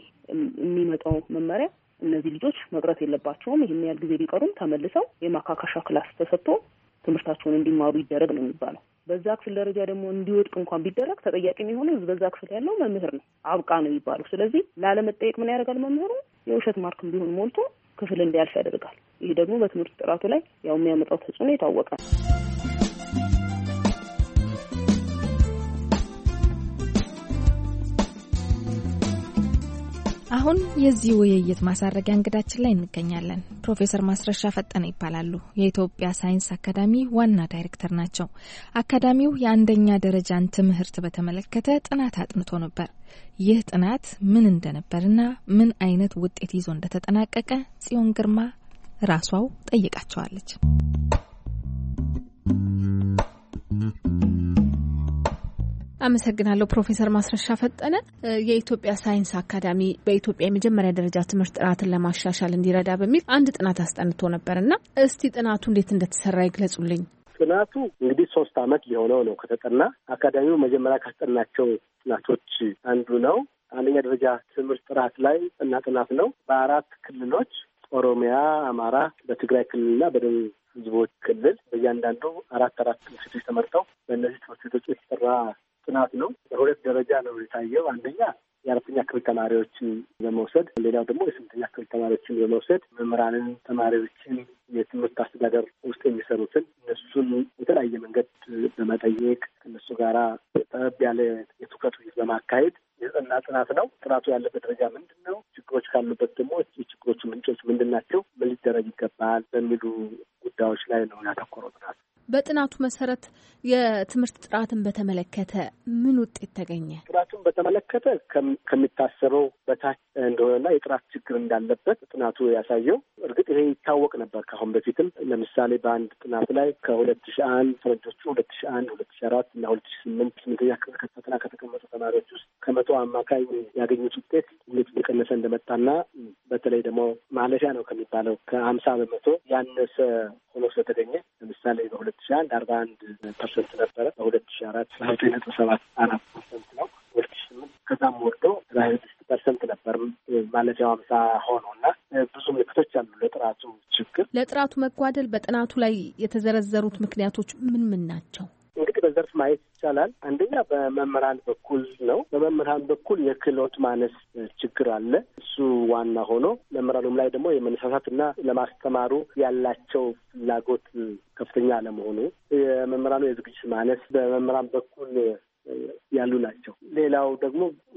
የሚመጣው መመሪያ እነዚህ ልጆች መቅረት የለባቸውም፣ ይሄን ያህል ጊዜ ቢቀሩም ተመልሰው የማካካሻ ክላስ ተሰጥቶ ትምህርታቸውን እንዲማሩ ይደረግ ነው የሚባለው። በዛ ክፍል ደረጃ ደግሞ እንዲወድቅ እንኳን ቢደረግ ተጠያቂ የሚሆነው በዛ ክፍል ያለው መምህር ነው፣ አብቃ ነው የሚባለው። ስለዚህ ላለመጠየቅ ምን ያደርጋል መምህሩ? የውሸት ማርክም ቢሆን ሞልቶ ክፍል እንዲያልፍ ያደርጋል። ይሄ ደግሞ በትምህርት ጥራቱ ላይ ያው የሚያመጣው ተጽዕኖ የታወቀ ነው። አሁን የዚህ ውይይት ማሳረጊያ እንግዳችን ላይ እንገኛለን። ፕሮፌሰር ማስረሻ ፈጠነ ይባላሉ። የኢትዮጵያ ሳይንስ አካዳሚ ዋና ዳይሬክተር ናቸው። አካዳሚው የአንደኛ ደረጃን ትምህርት በተመለከተ ጥናት አጥንቶ ነበር። ይህ ጥናት ምን እንደነበርና ምን አይነት ውጤት ይዞ እንደተጠናቀቀ ጽዮን ግርማ ራሷው ጠይቃቸዋለች። አመሰግናለሁ ፕሮፌሰር ማስረሻ ፈጠነ። የኢትዮጵያ ሳይንስ አካዳሚ በኢትዮጵያ የመጀመሪያ ደረጃ ትምህርት ጥራትን ለማሻሻል እንዲረዳ በሚል አንድ ጥናት አስጠንቶ ነበርና እስቲ ጥናቱ እንዴት እንደተሰራ ይግለጹልኝ። ጥናቱ እንግዲህ ሶስት አመት ሊሆነው ነው ከተጠና። አካዳሚው መጀመሪያ ካስጠናቸው ጥናቶች አንዱ ነው። አንደኛ ደረጃ ትምህርት ጥራት ላይ እና ጥናት ነው። በአራት ክልሎች ኦሮሚያ፣ አማራ፣ በትግራይ ክልልና በደቡብ ህዝቦች ክልል በእያንዳንዱ አራት አራት ትምህርት ቤቶች ተመርጠው በእነዚህ ትምህርት ቤቶች የተሰራ ጥናት ነው። በሁለት ደረጃ ነው የታየው። አንደኛ የአራተኛ ክፍል ተማሪዎችን በመውሰድ ሌላው ደግሞ የስምንተኛ ክፍል ተማሪዎችን በመውሰድ መምህራንን፣ ተማሪዎችን፣ የትምህርት አስተዳደር ውስጥ የሚሰሩትን እነሱን የተለያየ መንገድ በመጠየቅ ከእነሱ ጋራ ጠብ ያለ የትኩረት ውይይት በማካሄድ የጠና ጥናት ነው። ጥናቱ ያለበት ደረጃ ምንድን ነው? ችግሮች ካሉበት ደግሞ የችግሮቹ ምንጮች ምንድን ናቸው? ምን ሊደረግ ይገባል? በሚሉ ጉዳዮች ላይ ነው ያተኮረው ጥናት። በጥናቱ መሰረት የትምህርት ጥራትን በተመለከተ ምን ውጤት ተገኘ? ጥራቱን በተመለከተ ከሚታሰበው በታች እንደሆነና የጥራት ችግር እንዳለበት ጥናቱ ያሳየው። እርግጥ ይሄ ይታወቅ ነበር ከአሁን በፊትም። ለምሳሌ በአንድ ጥናት ላይ ከሁለት ሺህ አንድ ፈረንጆቹ ሁለት ሺህ አንድ ሁለት ሺህ አራት እና ሁለት ሺህ ስምንት ስምንተኛ ክፍል ፈተና ከተቀመጡ ተማሪዎች ውስጥ ከመቶ አማካይ ያገኙት ውጤት ሁለት እየቀነሰ እንደመጣና በተለይ ደግሞ ማለፊያ ነው ከሚባለው ከሀምሳ በመቶ ያነሰ ሆኖ ስለተገኘ ለምሳሌ በሁለት ሺህ አንድ አርባ አንድ ፐርሰንት ነበረ። በሁለት ሺህ አራት ዘጠኝ ነጥብ ሰባት አራት ፐርሰንት ነው። ሁለት ሺህ ስምንት ከዛም ወርዶ ሀያ ስድስት ፐርሰንት ነበር ማለፊያው ሀምሳ ሆኖ እና ብዙ ምልክቶች አሉ ለጥራቱ ችግር። ለጥራቱ መጓደል በጥናቱ ላይ የተዘረዘሩት ምክንያቶች ምን ምን ናቸው? እንግዲህ በዘርፍ ማየት ይቻላል። አንደኛ በመምህራን በኩል ነው። በመምህራን በኩል የክህሎት ማነስ ችግር አለ። እሱ ዋና ሆኖ መምህራኑም ላይ ደግሞ የመነሳሳትና ለማስተማሩ ያላቸው ፍላጎት ከፍተኛ አለመሆኑ፣ የመምህራኑ የዝግጅት ማነስ በመምህራን በኩል ያሉ ናቸው። ሌላው ደግሞ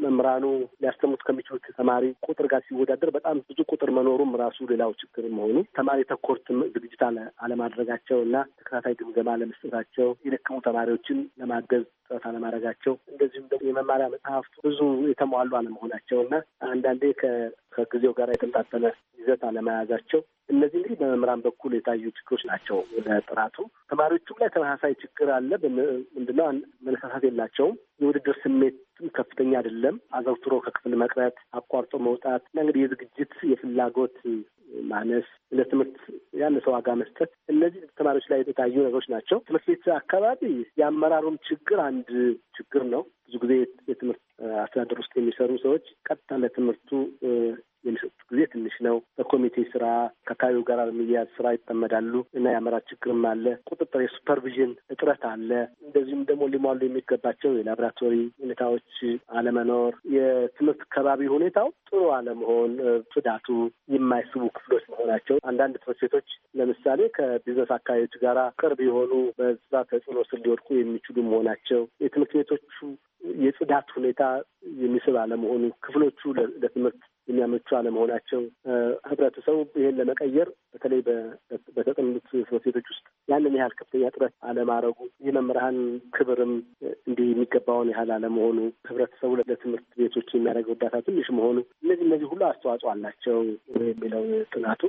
መምህራኑ ሊያስተምሩት ከሚችሉት ተማሪ ቁጥር ጋር ሲወዳደር በጣም ብዙ ቁጥር መኖሩም ራሱ ሌላው ችግር መሆኑ፣ ተማሪ ተኮር ዝግጅት አለማድረጋቸው እና ተከታታይ ግምገማ ለመስጠታቸው፣ የደከሙ ተማሪዎችን ለማገዝ ጥረት አለማድረጋቸው፣ እንደዚሁም ደግሞ የመማሪያ መጽሐፍቱ ብዙ የተሟሉ አለመሆናቸው እና አንዳንዴ ከጊዜው ጋር የተመጣጠነ ይዘት አለመያዛቸው፣ እነዚህ እንግዲህ በመምህራን በኩል የታዩ ችግሮች ናቸው። ጥራቱ ተማሪዎቹም ላይ ተመሳሳይ ችግር አለ። ምንድነው መነሳሳት የላቸውም። የውድድር ስሜትም ከፍተኛ አይደለም። አዘውትሮ ከክፍል መቅረት፣ አቋርጦ መውጣት እና እንግዲህ የዝግጅት የፍላጎት ማነስ፣ ለትምህርት ያነሰ ዋጋ መስጠት፣ እነዚህ ተማሪዎች ላይ የታዩ ነገሮች ናቸው። ትምህርት ቤት አካባቢ የአመራሩም ችግር አንድ ችግር ነው። ብዙ ጊዜ የትምህርት አስተዳደር ውስጥ የሚሰሩ ሰዎች ቀጥታ ለትምህርቱ የሚሰጡት ጊዜ ትንሽ ነው። በኮሚቴ ስራ ከአካባቢው ጋር የሚያያዝ ስራ ይጠመዳሉ እና የአመራር ችግርም አለ። ቁጥጥር፣ የሱፐርቪዥን እጥረት አለ። እንደዚሁም ደግሞ ሊሟሉ የሚገባቸው የላቦራቶሪ ሁኔታዎች አለመኖር፣ የትምህርት ከባቢ ሁኔታው ጥሩ አለመሆን፣ ጽዳቱ የማይስቡ ክፍሎች መሆናቸው። አንዳንድ ትምህርት ቤቶች ለምሳሌ ከቢዝነስ አካባቢዎች ጋራ ቅርብ የሆኑ በዛ ተጽዕኖ ስር ሊወድቁ የሚችሉ መሆናቸው፣ የትምህርት ቤቶቹ የጽዳት ሁኔታ የሚስብ አለመሆኑ፣ ክፍሎቹ ለትምህርት የሚያመቹ አለመሆናቸው፣ ህብረተሰቡ ይሄን ለመቀየር በተለይ በተጠኑት ትምህርት ቤቶች ውስጥ ያንን ያህል ከፍተኛ ጥረት አለማድረጉ፣ የመምህራን ክብርም እንዲህ የሚገባውን ያህል አለመሆኑ፣ ህብረተሰቡ ለትምህርት ቤቶች የሚያደርገው እርዳታ ትንሽ መሆኑ፣ እነዚህ እነዚህ ሁሉ አስተዋጽኦ አላቸው የሚለው ጥናቱ።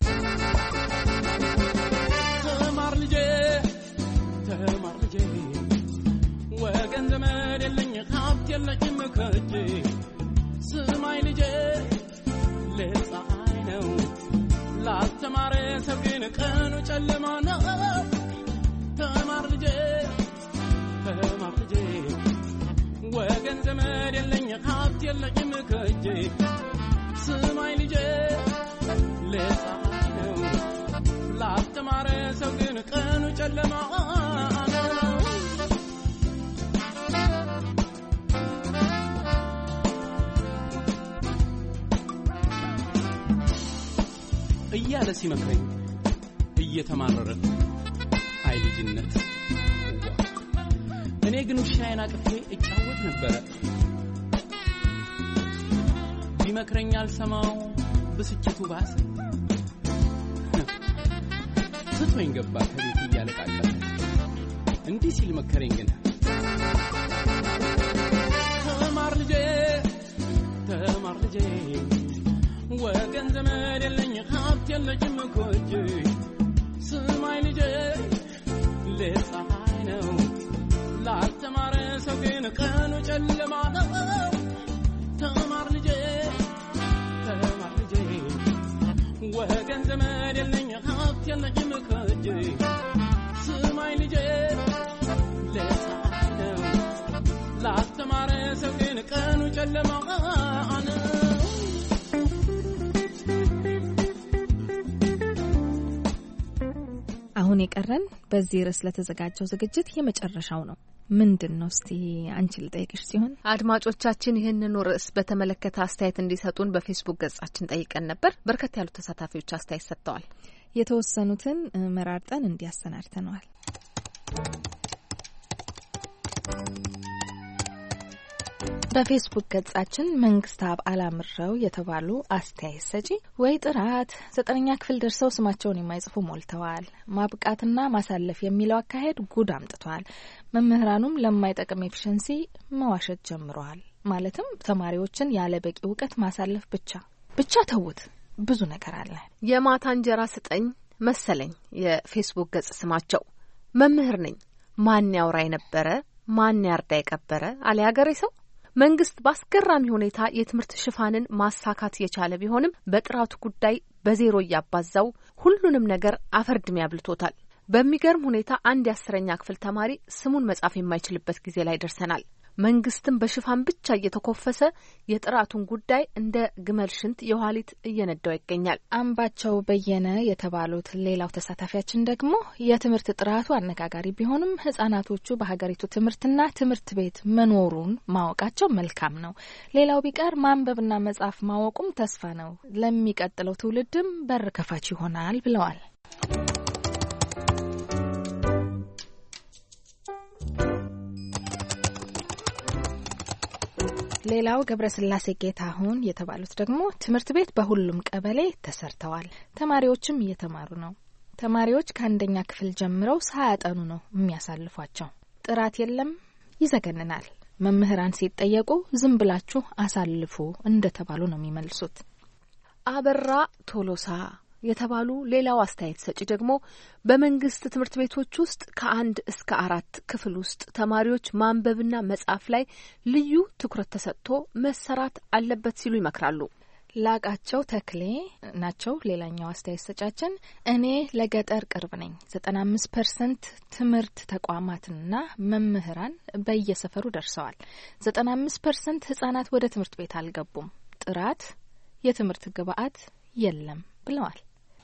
ተማር ልጄ ተማር ልጄ ወገን ዘመድ የለኝ ሀብት የለኝም ከእጄ ስማኝ ልጄ ለፀሐይ ነው ላስተማረ ሰው ግን ቀኑ ጨለማ ነው። ተማር ልጄ ተማር ልጄ ወገን ዘመድ የለኝ ሀብት የለኝም ከእጄ ስማኝ ልጄ ለፀሐይ ነው ላስተማረ ሰው ግን ቀኑ ጨለማ ነው። እያለ ሲመክረኝ እየተማረረ አይ ልጅነት እኔ ግን ውሻዬን አቅፌ እጫወት ነበረ። ቢመክረኝ አልሰማው ብስጭቱ ባሰ። ስቶኝ ገባ ከቤት እያለቃቀለ እንዲህ ሲል መከረኝ ግን ተማር ልጄ ተማር ልጄ ወገን ዘመድ የለኝ ሀብት የለኝም ከእጄ ስማኝ ልጄ ለፀሐይ ነው ላስተማረ ሰው ግን ቀኑ ጨለማ ነው። ተማር ልጄ ተማር ልጄ ወገን ዘመድ የለኝ ሀብት የለኝም ከእጄ ስማኝ ልጄ ለፀሐይ ነው ላስተማረ ሰው ግን ቀኑ ጨለማ ነው። አሁን የቀረን በዚህ ርዕስ ለተዘጋጀው ዝግጅት የመጨረሻው ነው። ምንድን ነው እስቲ አንቺ ልጠይቅሽ ሲሆን አድማጮቻችን ይህንን ርዕስ በተመለከተ አስተያየት እንዲሰጡን በፌስቡክ ገጻችን ጠይቀን ነበር። በርከት ያሉ ተሳታፊዎች አስተያየት ሰጥተዋል። የተወሰኑትን መራርጠን እንዲያሰናድተነዋል። በፌስቡክ ገጻችን መንግስታብ አላምረው የተባሉ አስተያየት ሰጪ ወይ ጥራት ዘጠነኛ ክፍል ደርሰው ስማቸውን የማይጽፉ ሞልተዋል። ማብቃትና ማሳለፍ የሚለው አካሄድ ጉድ አምጥቷል። መምህራኑም ለማይጠቅም ኤፊሸንሲ መዋሸት ጀምረዋል። ማለትም ተማሪዎችን ያለ በቂ እውቀት ማሳለፍ ብቻ ብቻ ተውት። ብዙ ነገር አለ። የማታ እንጀራ ስጠኝ መሰለኝ የፌስቡክ ገጽ ስማቸው። መምህር ነኝ ማን ያውራ የነበረ ማን ያርዳ የቀበረ አለ ያገሬ ሰው። መንግስት በአስገራሚ ሁኔታ የትምህርት ሽፋንን ማሳካት የቻለ ቢሆንም በጥራቱ ጉዳይ በዜሮ እያባዛው ሁሉንም ነገር አፈርድም ያብልቶታል። በሚገርም ሁኔታ አንድ የአስረኛ ክፍል ተማሪ ስሙን መጻፍ የማይችልበት ጊዜ ላይ ደርሰናል። መንግስትም በሽፋን ብቻ እየተኮፈሰ የጥራቱን ጉዳይ እንደ ግመል ሽንት የኋሊት እየነዳው ይገኛል። አምባቸው በየነ የተባሉት ሌላው ተሳታፊያችን ደግሞ የትምህርት ጥራቱ አነጋጋሪ ቢሆንም ህጻናቶቹ በሀገሪቱ ትምህርትና ትምህርት ቤት መኖሩን ማወቃቸው መልካም ነው። ሌላው ቢቀር ማንበብና መጻፍ ማወቁም ተስፋ ነው። ለሚቀጥለው ትውልድም በር ከፋች ይሆናል ብለዋል። ሌላው ገብረስላሴ ጌታሁን የተባሉት ደግሞ ትምህርት ቤት በሁሉም ቀበሌ ተሰርተዋል፣ ተማሪዎችም እየተማሩ ነው። ተማሪዎች ከአንደኛ ክፍል ጀምረው ሳያጠኑ ነው የሚያሳልፏቸው። ጥራት የለም፣ ይዘገንናል። መምህራን ሲጠየቁ ዝም ብላችሁ አሳልፉ እንደተባሉ ነው የሚመልሱት። አበራ ቶሎሳ የተባሉ ሌላው አስተያየት ሰጪ ደግሞ በመንግስት ትምህርት ቤቶች ውስጥ ከአንድ እስከ አራት ክፍል ውስጥ ተማሪዎች ማንበብና መጻፍ ላይ ልዩ ትኩረት ተሰጥቶ መሰራት አለበት ሲሉ ይመክራሉ። ላቃቸው ተክሌ ናቸው ሌላኛው አስተያየት ሰጫችን። እኔ ለገጠር ቅርብ ነኝ። ዘጠና አምስት ፐርሰንት ትምህርት ተቋማትና መምህራን በየሰፈሩ ደርሰዋል። ዘጠና አምስት ፐርሰንት ህጻናት ወደ ትምህርት ቤት አልገቡም። ጥራት የትምህርት ግብዓት የለም ብለዋል።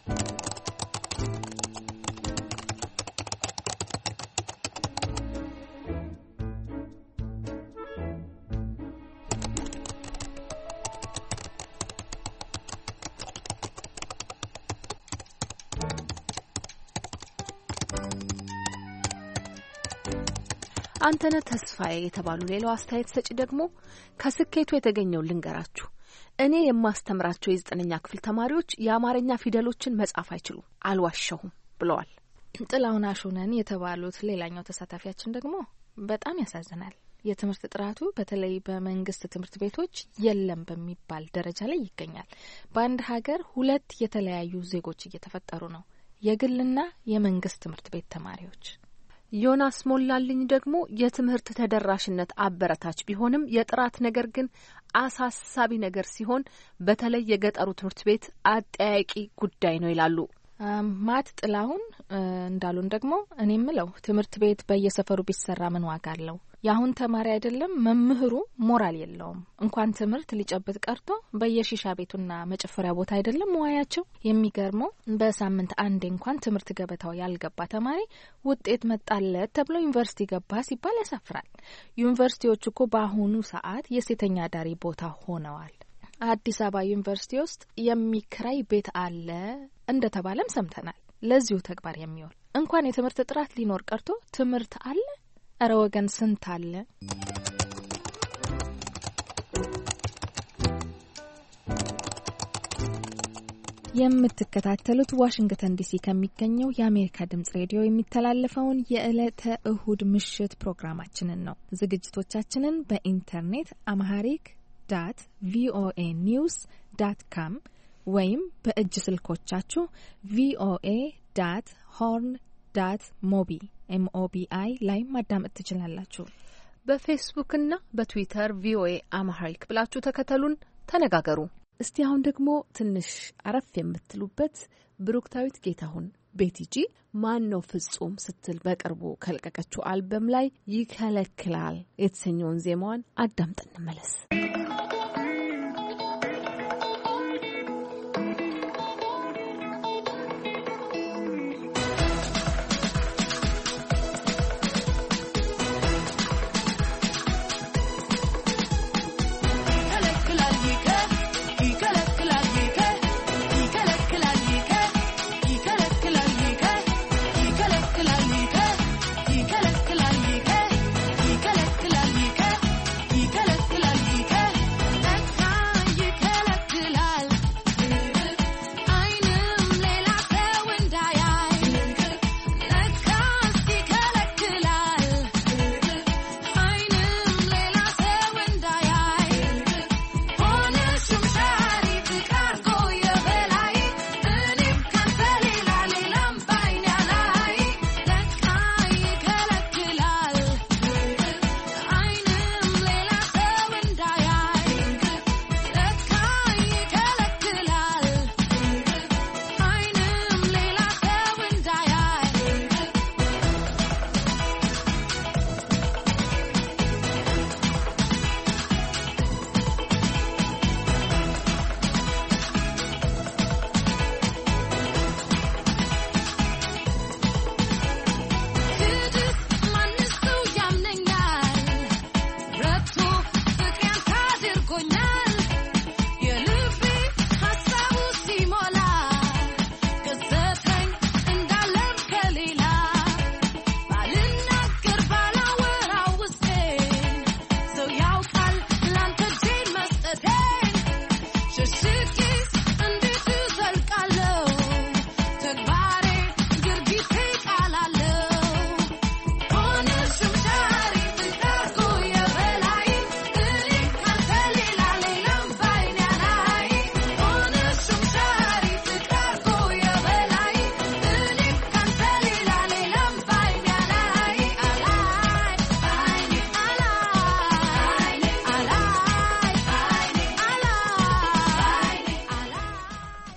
አንተነህ ተስፋዬ የተባሉ ሌላው አስተያየት ሰጪ ደግሞ ከስኬቱ የተገኘው ልንገራችሁ። እኔ የማስተምራቸው የዘጠነኛ ክፍል ተማሪዎች የአማርኛ ፊደሎችን መጻፍ አይችሉም፣ አልዋሸሁም ብለዋል። ጥላውን አሹነን የተባሉት ሌላኛው ተሳታፊያችን ደግሞ በጣም ያሳዝናል። የትምህርት ጥራቱ በተለይ በመንግስት ትምህርት ቤቶች የለም በሚባል ደረጃ ላይ ይገኛል። በአንድ ሀገር ሁለት የተለያዩ ዜጎች እየተፈጠሩ ነው፣ የግልና የመንግስት ትምህርት ቤት ተማሪዎች። ዮናስ ሞላልኝ ደግሞ የትምህርት ተደራሽነት አበረታች ቢሆንም የጥራት ነገር ግን አሳሳቢ ነገር ሲሆን በተለይ የገጠሩ ትምህርት ቤት አጠያቂ ጉዳይ ነው ይላሉ። ማት ጥላሁን እንዳሉን ደግሞ እኔ ምለው ትምህርት ቤት በየሰፈሩ ቢሰራ ምን ዋጋ አለው? ያሁን ተማሪ አይደለም መምህሩ ሞራል የለውም። እንኳን ትምህርት ሊጨብጥ ቀርቶ በየሺሻ ቤቱና መጨፈሪያ ቦታ አይደለም ሙያቸው። የሚገርመው በሳምንት አንዴ እንኳን ትምህርት ገበታው ያልገባ ተማሪ ውጤት መጣለት ተብሎ ዩኒቨርሲቲ ገባ ሲባል ያሳፍራል። ዩኒቨርሲቲዎች እኮ በአሁኑ ሰዓት የሴተኛ ዳሪ ቦታ ሆነዋል። አዲስ አበባ ዩኒቨርሲቲ ውስጥ የሚከራይ ቤት አለ እንደተባለም ሰምተናል። ለዚሁ ተግባር የሚውል እንኳን የትምህርት ጥራት ሊኖር ቀርቶ ትምህርት አለ። እረ ወገን ስንት አለ። የምትከታተሉት ዋሽንግተን ዲሲ ከሚገኘው የአሜሪካ ድምጽ ሬዲዮ የሚተላለፈውን የዕለተ እሁድ ምሽት ፕሮግራማችንን ነው። ዝግጅቶቻችንን በኢንተርኔት አማሃሪክ ዳት ቪኦኤ ኒውስ ዳት ካም ወይም በእጅ ስልኮቻችሁ ቪኦኤ ዳት ሆርን ዳት ሞቢ ኤምኦቢአይ ላይ ማዳመጥ ትችላላችሁ። በፌስቡክና በትዊተር ቪኦኤ አማሃሪክ ብላችሁ ተከተሉን፣ ተነጋገሩ። እስቲ አሁን ደግሞ ትንሽ አረፍ የምትሉበት ብሩክታዊት ጌታሁን ቤቲጂ ማን ነው ፍጹም ስትል በቅርቡ ከለቀቀችው አልበም ላይ ይከለክላል የተሰኘውን ዜማዋን አዳምጠን እንመለስ። ይከለክላል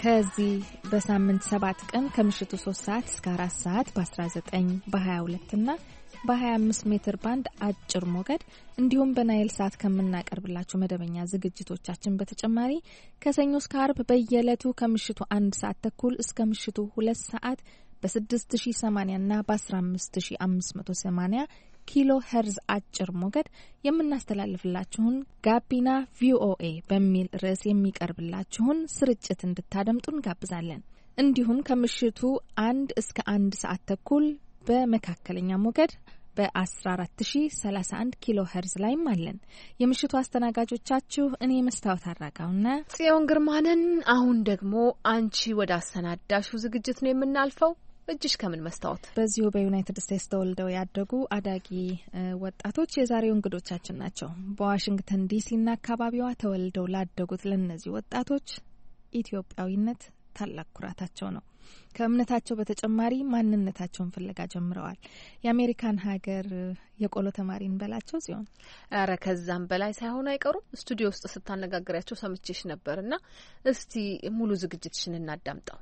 ከዚህ በሳምንት ሰባት ቀን ከምሽቱ ሶስት ሰዓት እስከ አራት ሰዓት በ19 በ22 እና በ25 ሜትር ባንድ አጭር ሞገድ እንዲሁም በናይል ሳት ከምናቀርብላችሁ መደበኛ ዝግጅቶቻችን በተጨማሪ ከሰኞ እስከ አርብ በየዕለቱ ከምሽቱ አንድ ሰዓት ተኩል እስከ ምሽቱ ሁለት ሰዓት በ6080 እና በ15580 ኪሎ ሄርዝ አጭር ሞገድ የምናስተላልፍላችሁን ጋቢና ቪኦኤ በሚል ርዕስ የሚቀርብላችሁን ስርጭት እንድታደምጡ እንጋብዛለን። እንዲሁም ከምሽቱ አንድ እስከ አንድ ሰዓት ተኩል በመካከለኛ ሞገድ በ14031 ኪሎ ሄርዝ ላይም አለን። የምሽቱ አስተናጋጆቻችሁ እኔ መስታወት አራጋውና ጽዮን ግርማንን። አሁን ደግሞ አንቺ ወደ አሰናዳሹ ዝግጅት ነው የምናልፈው። እጅሽ ከምን መስታወት? በዚሁ በዩናይትድ ስቴትስ ተወልደው ያደጉ አዳጊ ወጣቶች የዛሬው እንግዶቻችን ናቸው። በዋሽንግተን ዲሲና አካባቢዋ ተወልደው ላደጉት ለነዚህ ወጣቶች ኢትዮጵያዊነት ታላቅ ኩራታቸው ነው። ከእምነታቸው በተጨማሪ ማንነታቸውን ፍለጋ ጀምረዋል። የአሜሪካን ሀገር የቆሎ ተማሪን በላቸው ሲሆን አረ ከዛም በላይ ሳይሆን አይቀሩም። ስቱዲዮ ውስጥ ስታነጋግሪያቸው ሰምቼሽ ነበርና እስቲ ሙሉ ዝግጅትሽን እናዳምጣው።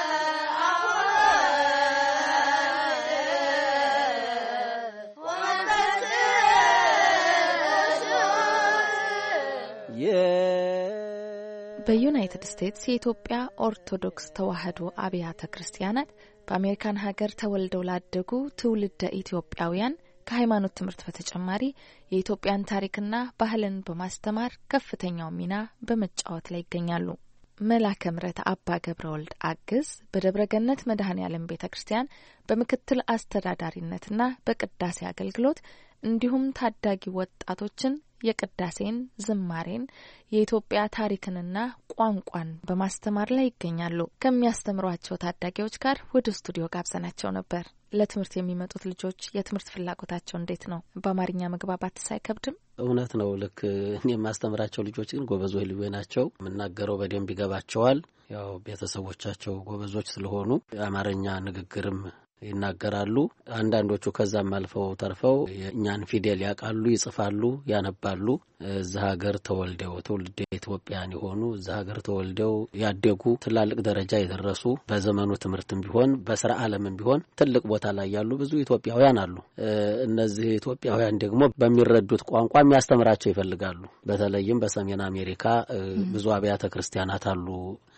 በዩናይትድ ስቴትስ የኢትዮጵያ ኦርቶዶክስ ተዋሕዶ አብያተ ክርስቲያናት በአሜሪካን ሀገር ተወልደው ላደጉ ትውልደ ኢትዮጵያውያን ከሃይማኖት ትምህርት በተጨማሪ የኢትዮጵያን ታሪክና ባህልን በማስተማር ከፍተኛው ሚና በመጫወት ላይ ይገኛሉ። መላከ ምሕረት አባ ገብረወልድ አግዝ በደብረገነት መድኃኔዓለም ቤተክርስቲያን በምክትል አስተዳዳሪነትና በቅዳሴ አገልግሎት እንዲሁም ታዳጊ ወጣቶችን የቅዳሴን፣ ዝማሬን፣ የኢትዮጵያ ታሪክንና ቋንቋን በማስተማር ላይ ይገኛሉ። ከሚያስተምሯቸው ታዳጊዎች ጋር ወደ ስቱዲዮ ጋብዘናቸው ነበር። ለትምህርት የሚመጡት ልጆች የትምህርት ፍላጎታቸው እንዴት ነው? በአማርኛ መግባባት አይከብድም? እውነት ነው። ልክ እኔ የማስተምራቸው ልጆች ግን ጎበዞች ልጆች ናቸው። የምናገረው በደንብ ይገባቸዋል። ያው ቤተሰቦቻቸው ጎበዞች ስለሆኑ የአማርኛ ንግግርም ይናገራሉ። አንዳንዶቹ ከዛም አልፈው ተርፈው የእኛን ፊደል ያውቃሉ፣ ይጽፋሉ፣ ያነባሉ። እዛ ሀገር ተወልደው ትውልደ ኢትዮጵያን የሆኑ እዛ ሀገር ተወልደው ያደጉ ትላልቅ ደረጃ የደረሱ በዘመኑ ትምህርትም ቢሆን በስራ ዓለምም ቢሆን ትልቅ ቦታ ላይ ያሉ ብዙ ኢትዮጵያውያን አሉ። እነዚህ ኢትዮጵያውያን ደግሞ በሚረዱት ቋንቋ የሚያስተምራቸው ይፈልጋሉ። በተለይም በሰሜን አሜሪካ ብዙ አብያተ ክርስቲያናት አሉ፣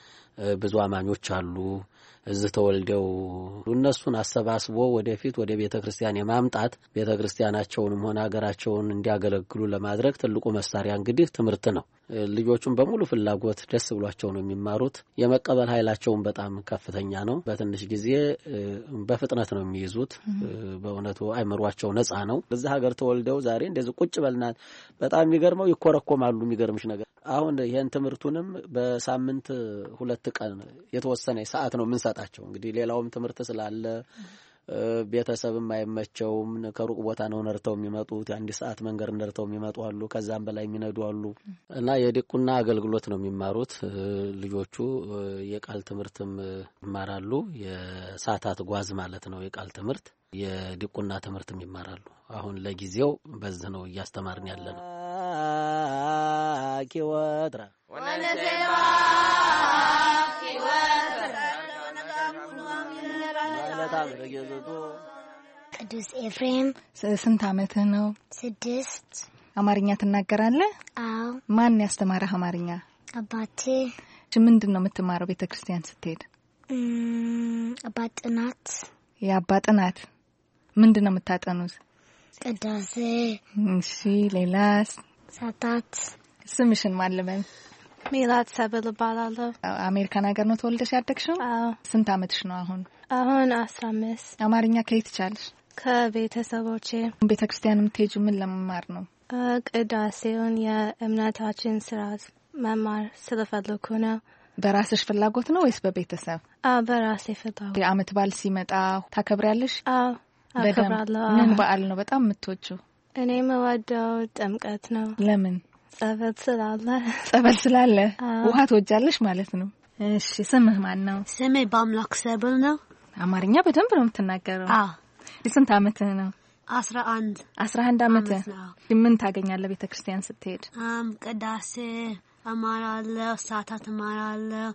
ብዙ አማኞች አሉ። እዚህ ተወልደው እነሱን አሰባስቦ ወደፊት ወደ ቤተክርስቲያን የማምጣት ቤተክርስቲያናቸውንም ሆነ ሀገራቸውን እንዲያገለግሉ ለማድረግ ትልቁ መሳሪያ እንግዲህ ትምህርት ነው። ልጆቹም በሙሉ ፍላጎት ደስ ብሏቸው ነው የሚማሩት። የመቀበል ኃይላቸውም በጣም ከፍተኛ ነው። በትንሽ ጊዜ በፍጥነት ነው የሚይዙት። በእውነቱ አይምሯቸው ነፃ ነው። እዚህ ሀገር ተወልደው ዛሬ እንደዚህ ቁጭ በልናት በጣም የሚገርመው ይኮረኮማሉ። የሚገርምሽ ነገር አሁን ይሄን ትምህርቱንም በሳምንት ሁለት ቀን የተወሰነ ሰዓት ነው የምንሰጣቸው። እንግዲህ ሌላውም ትምህርት ስላለ ቤተሰብም አይመቸውም። ከሩቅ ቦታ ነው ነርተው የሚመጡት። አንድ ሰዓት መንገድ ነርተው የሚመጡ አሉ፣ ከዛም በላይ የሚነዱ አሉ። እና የዲቁና አገልግሎት ነው የሚማሩት ልጆቹ። የቃል ትምህርትም ይማራሉ። የሳታት ጓዝ ማለት ነው የቃል ትምህርት። የዲቁና ትምህርትም ይማራሉ። አሁን ለጊዜው በዚህ ነው እያስተማርን ያለነው። ኪወትራ ወነዘማ ኪወትራ ቅዱስ ኤፍሬም። ስንት ዓመትህ ነው? ስድስት። አማርኛ ትናገራለህ? አዎ። ማን ያስተማረህ አማርኛ? አባቴ። ምንድን ነው የምትማረው ቤተ ክርስቲያን ስትሄድ? አባ ጥናት። የአባ ጥናት ምንድን ነው የምታጠኑት? ቅዳሴ። እሺ፣ ሌላስ? ሳታት። ስምሽን ማን ልበል? ሜላት ሰብል እባላለሁ። አሜሪካን ሀገር ነው ተወልደሽ ያደግሽው? አዎ። ስንት ዓመትሽ ነው አሁን? አሁን አስራ አምስት። አማርኛ ከየት ቻልሽ? ከቤተሰቦቼ። ቤተ ክርስቲያን የምትሄጂው ምን ለመማር ነው? ቅዳሴውን የእምነታችን ስርዓት መማር ስለፈለኩ ነው። በራስሽ ፍላጎት ነው ወይስ በቤተሰብ? አዎ፣ በራሴ ፍላጎት። የዓመት በዓል ሲመጣ ታከብሪያለሽ? አዎ፣ አከብራለሁ። ምን በዓል ነው በጣም የምትወጂው? እኔ የምወደው ጥምቀት ነው። ለምን? ጸበል ስላለ። ጸበል ስላለ ውሃ ትወጃለሽ ማለት ነው። እሺ፣ ስምህ ማን ነው? ስሜ በአምላክ ሰብል ነው። አማርኛ በደንብ ነው የምትናገረው? አዎ። ስንት ዓመትህ ነው? አስራ አንድ። አስራ አንድ ዓመትህ። ምን ታገኛለህ ቤተ ክርስቲያን ስትሄድ? አም ቅዳሴ እማራለሁ፣ ሰዓታት እማራለሁ፣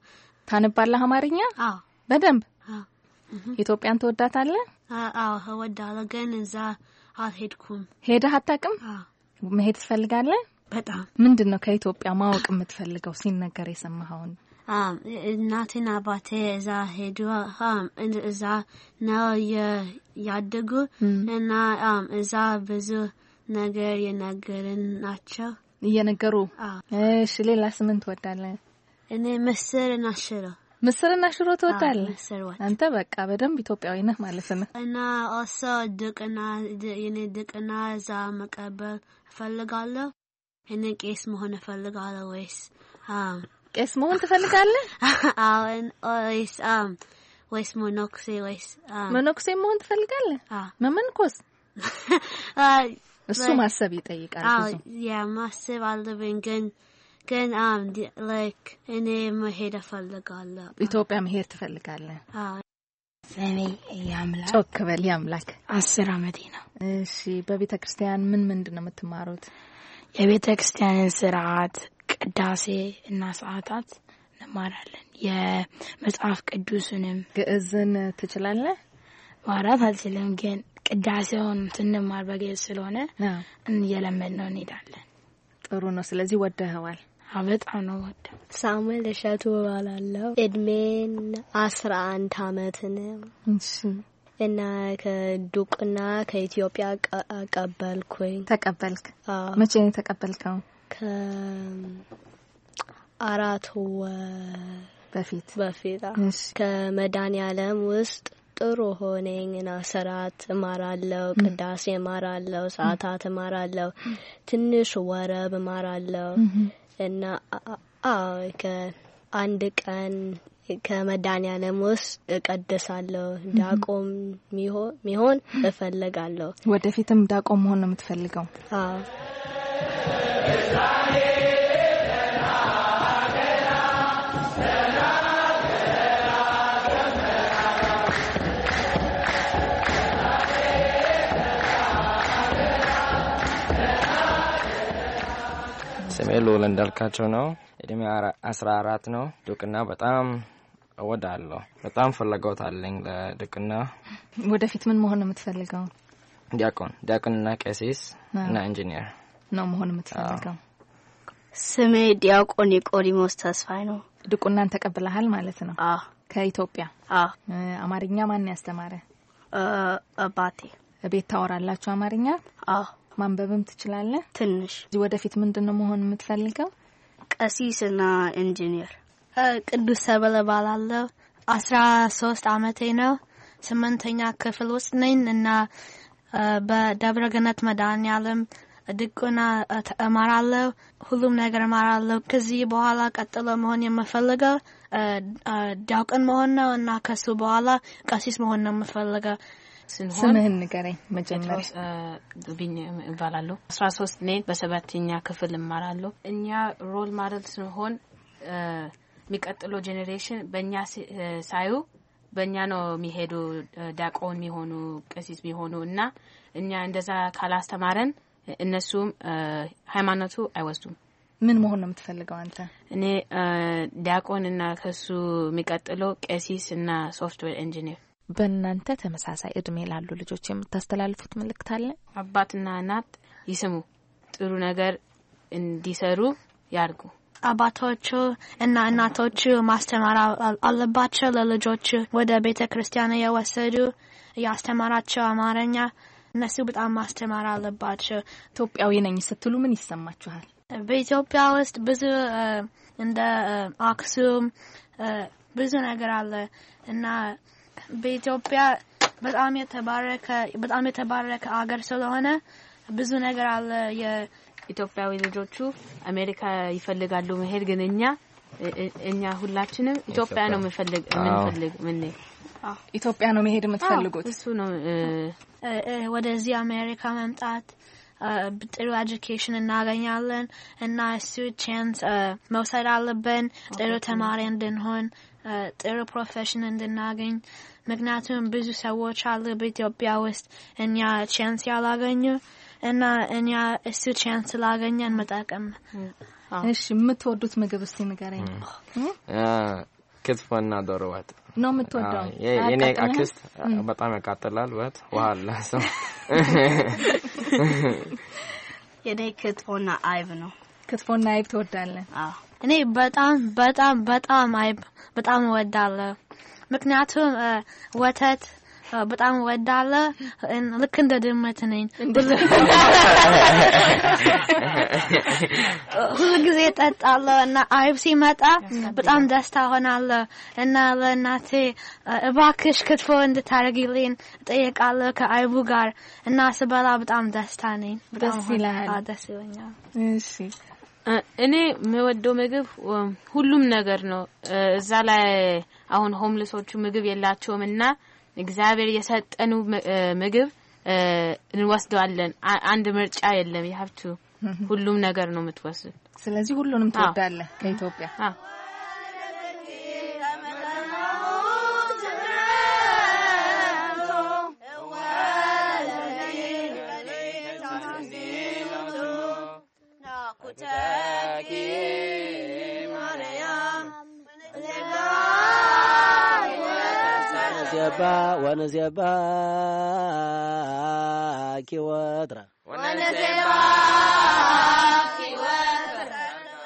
ታነባለህ አማርኛ? አዎ በደንብ። አዎ ኢትዮጵያን ትወዳታለህ? አዎ እወዳለሁ፣ ግን እዛ አልሄድኩም። ሄደህ አታውቅም? አዎ መሄድ ትፈልጋለህ? በጣም። ምንድነው ከኢትዮጵያ ማወቅ የምትፈልገው ሲነገር የሰማኸውን? አም እናቴና አባቴ እዛ ሄዱ፣ አም እዛ ነው ያደጉ እና አም እዛ ብዙ ነገር የነገሩን ናቸው። እየነገሩ? እሺ ሌላስ ምን ትወዳለህ? እኔ ምስርና ሽሮ። ምስርና ሽሮ ትወዳለህ? አንተ በቃ በደንብ ኢትዮጵያዊ ነህ ማለት ነው። እና ኦሶ ድቅና የኔ ድቅና እዛ መቀበል እፈልጋለሁ። እኔ ቄስ መሆን እፈልጋለሁ። ወይስ አም ቄስ መሆን ትፈልጋለህ? አዎ ወይስ አም ወይስ ሞኖክሴ ወይስ አም ሞኖክሴ መሆን ትፈልጋለህ? መመንኮስ? እሱ ማሰብ ይጠይቃል ብዙ። ያ ማሰብ አለብኝ ግን ግን አም ላይክ እኔ መሄድ እፈልጋለሁ። ኢትዮጵያ መሄድ ትፈልጋለህ? አዎ። ስሜ ያምላክ። ጮክ በል ያምላክ። አስር አመቴ ነው። እሺ በቤተ ክርስቲያን ምን ምንድነው የምትማሩት? የቤተ ክርስቲያንን ስርዓት፣ ቅዳሴ እና ሰዓታት እንማራለን። የመጽሐፍ ቅዱስንም። ግዕዝን ትችላለህ? ማራት አልችልም፣ ግን ቅዳሴውን ስንማር በግዕዝ ስለሆነ እየለመድነው እንሄዳለን። ጥሩ ነው። ስለዚህ ወደኸዋል? በጣም ነው ወደ። ሳሙኤል እሸቱ እባላለሁ። እድሜን አስራ አንድ አመት ነው። እሺ። እና ከዱቅና ከኢትዮጵያ ቀበልኩኝ። ተቀበልክ? አዎ። መቼ ነው ተቀበልከው? ከአራት ወር በፊት በፊት ከመድኃኔዓለም ውስጥ ጥሩ ሆነኝና ሰራት እማራለሁ፣ ቅዳሴ እማራለሁ፣ ሰዓታት እማራለሁ፣ ትንሽ ወረብ እማራለሁ እና አዎ ከአንድ ቀን ከመድኃኔዓለም ውስጥ እቀድሳለሁ። ዲያቆን ሚሆን እፈልጋለሁ። ወደፊትም ዲያቆን መሆን ነው የምትፈልገው? አዎ። ስሜ ሉል እንዳልካቸው ነው። እድሜ አስራ አራት ነው። ድቁና በጣም እወዳለሁ። በጣም ፍላጎት አለኝ ለድቁና። ወደፊት ምን መሆን ነው የምትፈልገው? ዲያቆን ዲያቆንና ቄስ እና ኢንጂነር ነው መሆን የምትፈልገው? ስሜ ዲያቆን ኒቆዲሞስ ተስፋይ ነው። ድቁናን ተቀብለሃል ማለት ነው? አዎ። ከኢትዮጵያ? አዎ። አማርኛ ማን ያስተማረ? አባቴ። ቤት ታወራላችሁ አማርኛ? አዎ። ማንበብም ትችላለህ? ትንሽ። ወደፊት ምንድነው መሆን የምትፈልገው? ቀሲስና ኢንጂነር። ቅዱስ ሰበለ እባላለሁ። አስራ ሶስት አመቴ ነው። ስምንተኛ ክፍል ውስጥ ነኝ እና በደብረ ገነት መድኃኔዓለም ድቁና እማራለሁ። ሁሉም ነገር እማራለሁ። ከዚህ በኋላ ቀጥሎ መሆን የምፈልገው ዲያቆን መሆን ነው እና ከሱ በኋላ ቀሲስ መሆን ነው የምፈልገው። ስምህን ንገረኝ መጀመሪያ። ቢኝ እባላለሁ። አስራ ሶስት ነኝ። በሰባተኛ ክፍል እማራለሁ። እኛ ሮል ማደል ስንሆን የሚቀጥለው ጄኔሬሽን በእኛ ሳዩ በእኛ ነው የሚሄዱ ዲያቆን የሚሆኑ ቀሲስ የሚሆኑ እና እኛ እንደዛ ካላስተማረን እነሱም ሃይማኖቱ አይወስዱም። ምን መሆን ነው የምትፈልገው አንተ? እኔ ዲያቆን እና ከሱ የሚቀጥለው ቀሲስ እና ሶፍትዌር ኢንጂነር። በእናንተ ተመሳሳይ እድሜ ላሉ ልጆች የምታስተላልፉት መልእክት አለ? አባትና እናት ይስሙ፣ ጥሩ ነገር እንዲሰሩ ያርጉ። አባቶቹ እና እናቶቹ ማስተማር አለባቸው። ለልጆቹ ወደ ቤተ ክርስቲያን የወሰዱ ያስተማራቸው አማርኛ እነሱ በጣም ማስተማር አለባቸው። ኢትዮጵያዊ ነኝ ስትሉ ምን ይሰማችኋል? በኢትዮጵያ ውስጥ ብዙ እንደ አክሱም ብዙ ነገር አለ እና በኢትዮጵያ በጣም የተባረከ በጣም የተባረከ አገር ስለሆነ ብዙ ነገር አለ። የኢትዮጵያዊ ልጆቹ አሜሪካ ይፈልጋሉ መሄድ፣ ግን እኛ እኛ ሁላችንም ኢትዮጵያ ነው የምንፈልግ የምንፈልግ ምን ኢትዮጵያ ነው መሄድ የምትፈልጉት? እሱ ነው ወደዚህ አሜሪካ መምጣት ጥሩ ኤጁኬሽን እናገኛለን እና እሱ ቻንስ መውሰድ አለብን። ጥሩ ተማሪ እንድንሆን፣ ጥሩ ፕሮፌሽን እንድናገኝ። ምክንያቱም ብዙ ሰዎች አሉ በኢትዮጵያ ውስጥ እኛ ቻንስ ያላገኙ እና እኛ እሱ ቻንስ ስላገኘን መጠቀም። እሺ የምትወዱት ምግብ እስቲ ንገረኝ። ክትፎና ዶሮ ወጥ ነው የምትወደው? የኔ አክስት በጣም ያቃጥላል ወጥ ዋላ ሰው የኔ ክትፎና አይብ ነው። ክትፎና አይብ ትወዳለህ? አዎ እኔ በጣም በጣም በጣም አይብ በጣም እወዳለሁ። ምክንያቱም ወተት በጣም እወዳለሁ። ልክ እንደ ድመት ነኝ። ሁሉ ጊዜ እጠጣለሁ እና አይብ ሲመጣ በጣም ደስታ ሆናለሁ እና ለእናቴ እባክሽ ክትፎ እንድታረጊልኝ እጠይቃለሁ ከአይቡ ጋር እና ስበላ በጣም ደስታ ነኝ። ደስ ይላል። ደስ ይለኛል። እሺ እኔ የምወደው ምግብ ሁሉም ነገር ነው። እዛ ላይ አሁን ሆምለሶቹ ምግብ የላቸውምና እግዚአብሔር የሰጠኑ ምግብ እንወስደዋለን። አንድ ምርጫ የለም። you have to ሁሉም ነገር ነው የምትወስድ። ስለዚህ ሁሉንም ትወዳለህ ከኢትዮጵያ? አዎ ونزيبا ونزيبا كيوترا ونزيبا كيوترا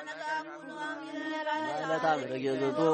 لا تعمل جزدو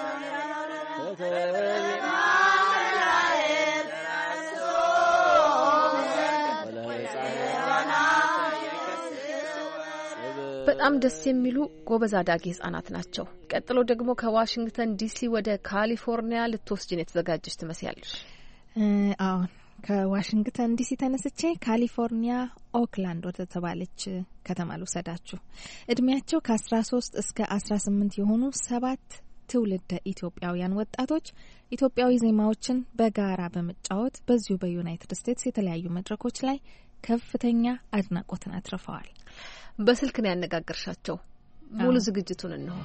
በጣም ደስ የሚሉ ጎበዝ አዳጊ ህጻናት ናቸው። ቀጥሎ ደግሞ ከዋሽንግተን ዲሲ ወደ ካሊፎርኒያ ልትወስጂን የተዘጋጀሽ ትመስያለሽ። አዎ ከዋሽንግተን ዲሲ ተነስቼ ካሊፎርኒያ ኦክላንድ ወደ ተባለች ከተማ ልውሰዳችሁ። እድሜያቸው ከ13 እስከ አስራ ስምንት የሆኑ ሰባት ትውልደ ኢትዮጵያውያን ወጣቶች ኢትዮጵያዊ ዜማዎችን በጋራ በመጫወት በዚሁ በዩናይትድ ስቴትስ የተለያዩ መድረኮች ላይ ከፍተኛ አድናቆትን አትርፈዋል። በስልክ ነው ያነጋገርሻቸው። ሙሉ ዝግጅቱን ነው።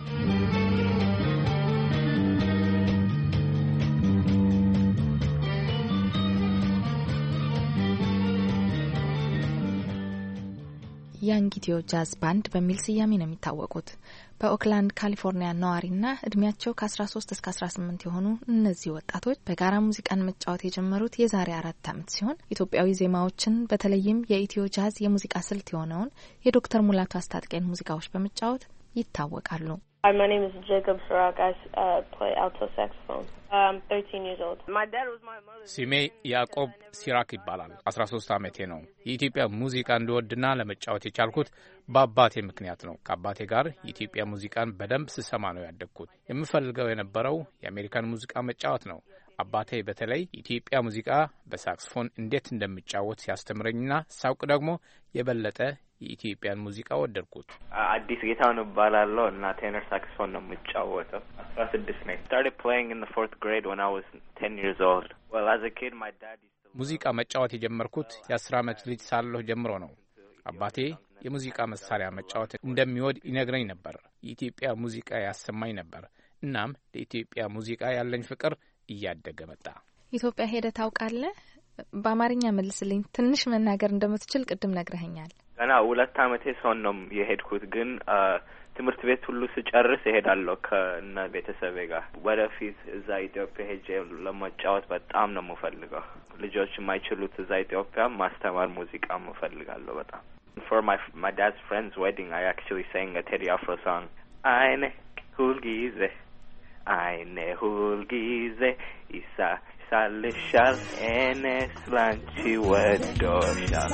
ያንጊቲዮ ጃዝ ባንድ በሚል ስያሜ ነው የሚታወቁት። በኦክላንድ ካሊፎርኒያ ነዋሪና እድሜያቸው ከ13 እስከ አስራ ስምንት የሆኑ እነዚህ ወጣቶች በጋራ ሙዚቃን መጫወት የጀመሩት የዛሬ አራት ዓመት ሲሆን ኢትዮጵያዊ ዜማዎችን በተለይም የኢትዮ ጃዝ የሙዚቃ ስልት የሆነውን የዶክተር ሙላቱ አስታጥቄን ሙዚቃዎች በመጫወት ይታወቃሉ። Hi, my name is Jacob Sirach. I uh, play alto saxophone. I'm thirteen years old. My dad was my mother. ስሜ ያዕቆብ ሲራክ ይባላል። አስራ ሶስት ዓመቴ ነው። የኢትዮጵያ ሙዚቃ እንድወድና ለመጫወት የቻልኩት በአባቴ ምክንያት ነው። ከአባቴ ጋር የኢትዮጵያ ሙዚቃን በደንብ ስሰማ ነው ያደግኩት። የምፈልገው የነበረው የአሜሪካን ሙዚቃ መጫወት ነው። አባቴ በተለይ የኢትዮጵያ ሙዚቃ በሳክስፎን እንዴት እንደሚጫወት ሲያስተምረኝና ሳውቅ ደግሞ የበለጠ የኢትዮጵያን ሙዚቃ ወደድኩት። አዲስ ጌታውን እባላለሁ እና ቴነር ሳክስፎን ነው የምጫወተው። አስራ ስድስት ነኝ። started playing in the fourth grade when I was ten years old. Well, as a kid my dad used to ሙዚቃ መጫወት የጀመርኩት የአስር ዓመት ልጅ ሳለሁ ጀምሮ ነው። አባቴ የሙዚቃ መሳሪያ መጫወት እንደሚወድ ይነግረኝ ነበር። የኢትዮጵያ ሙዚቃ ያሰማኝ ነበር። እናም ለኢትዮጵያ ሙዚቃ ያለኝ ፍቅር እያደገ መጣ። ኢትዮጵያ ሄደህ ታውቃለህ? በአማርኛ መልስልኝ። ትንሽ መናገር እንደምትችል ቅድም ነግረኸኛል። ገና ሁለት ዓመቴ ሰው ነው የሄድኩት፣ ግን ትምህርት ቤት ሁሉ ስጨርስ እሄዳለሁ ከእነ ቤተሰቤ ጋር። ወደፊት እዛ ኢትዮጵያ ሄጄ ለመጫወት በጣም ነው የምፈልገው። ልጆች የማይችሉት እዛ ኢትዮጵያ ማስተማር ሙዚቃ እፈልጋለሁ በጣም። For my my dad's friend's wedding, I actually sang a Teddy Afro song. አይኔ ሁልጊዜ አይኔ ሁልጊዜ ኢሳ ሳልሻል እኔ ስላንቺ ወዶሻል።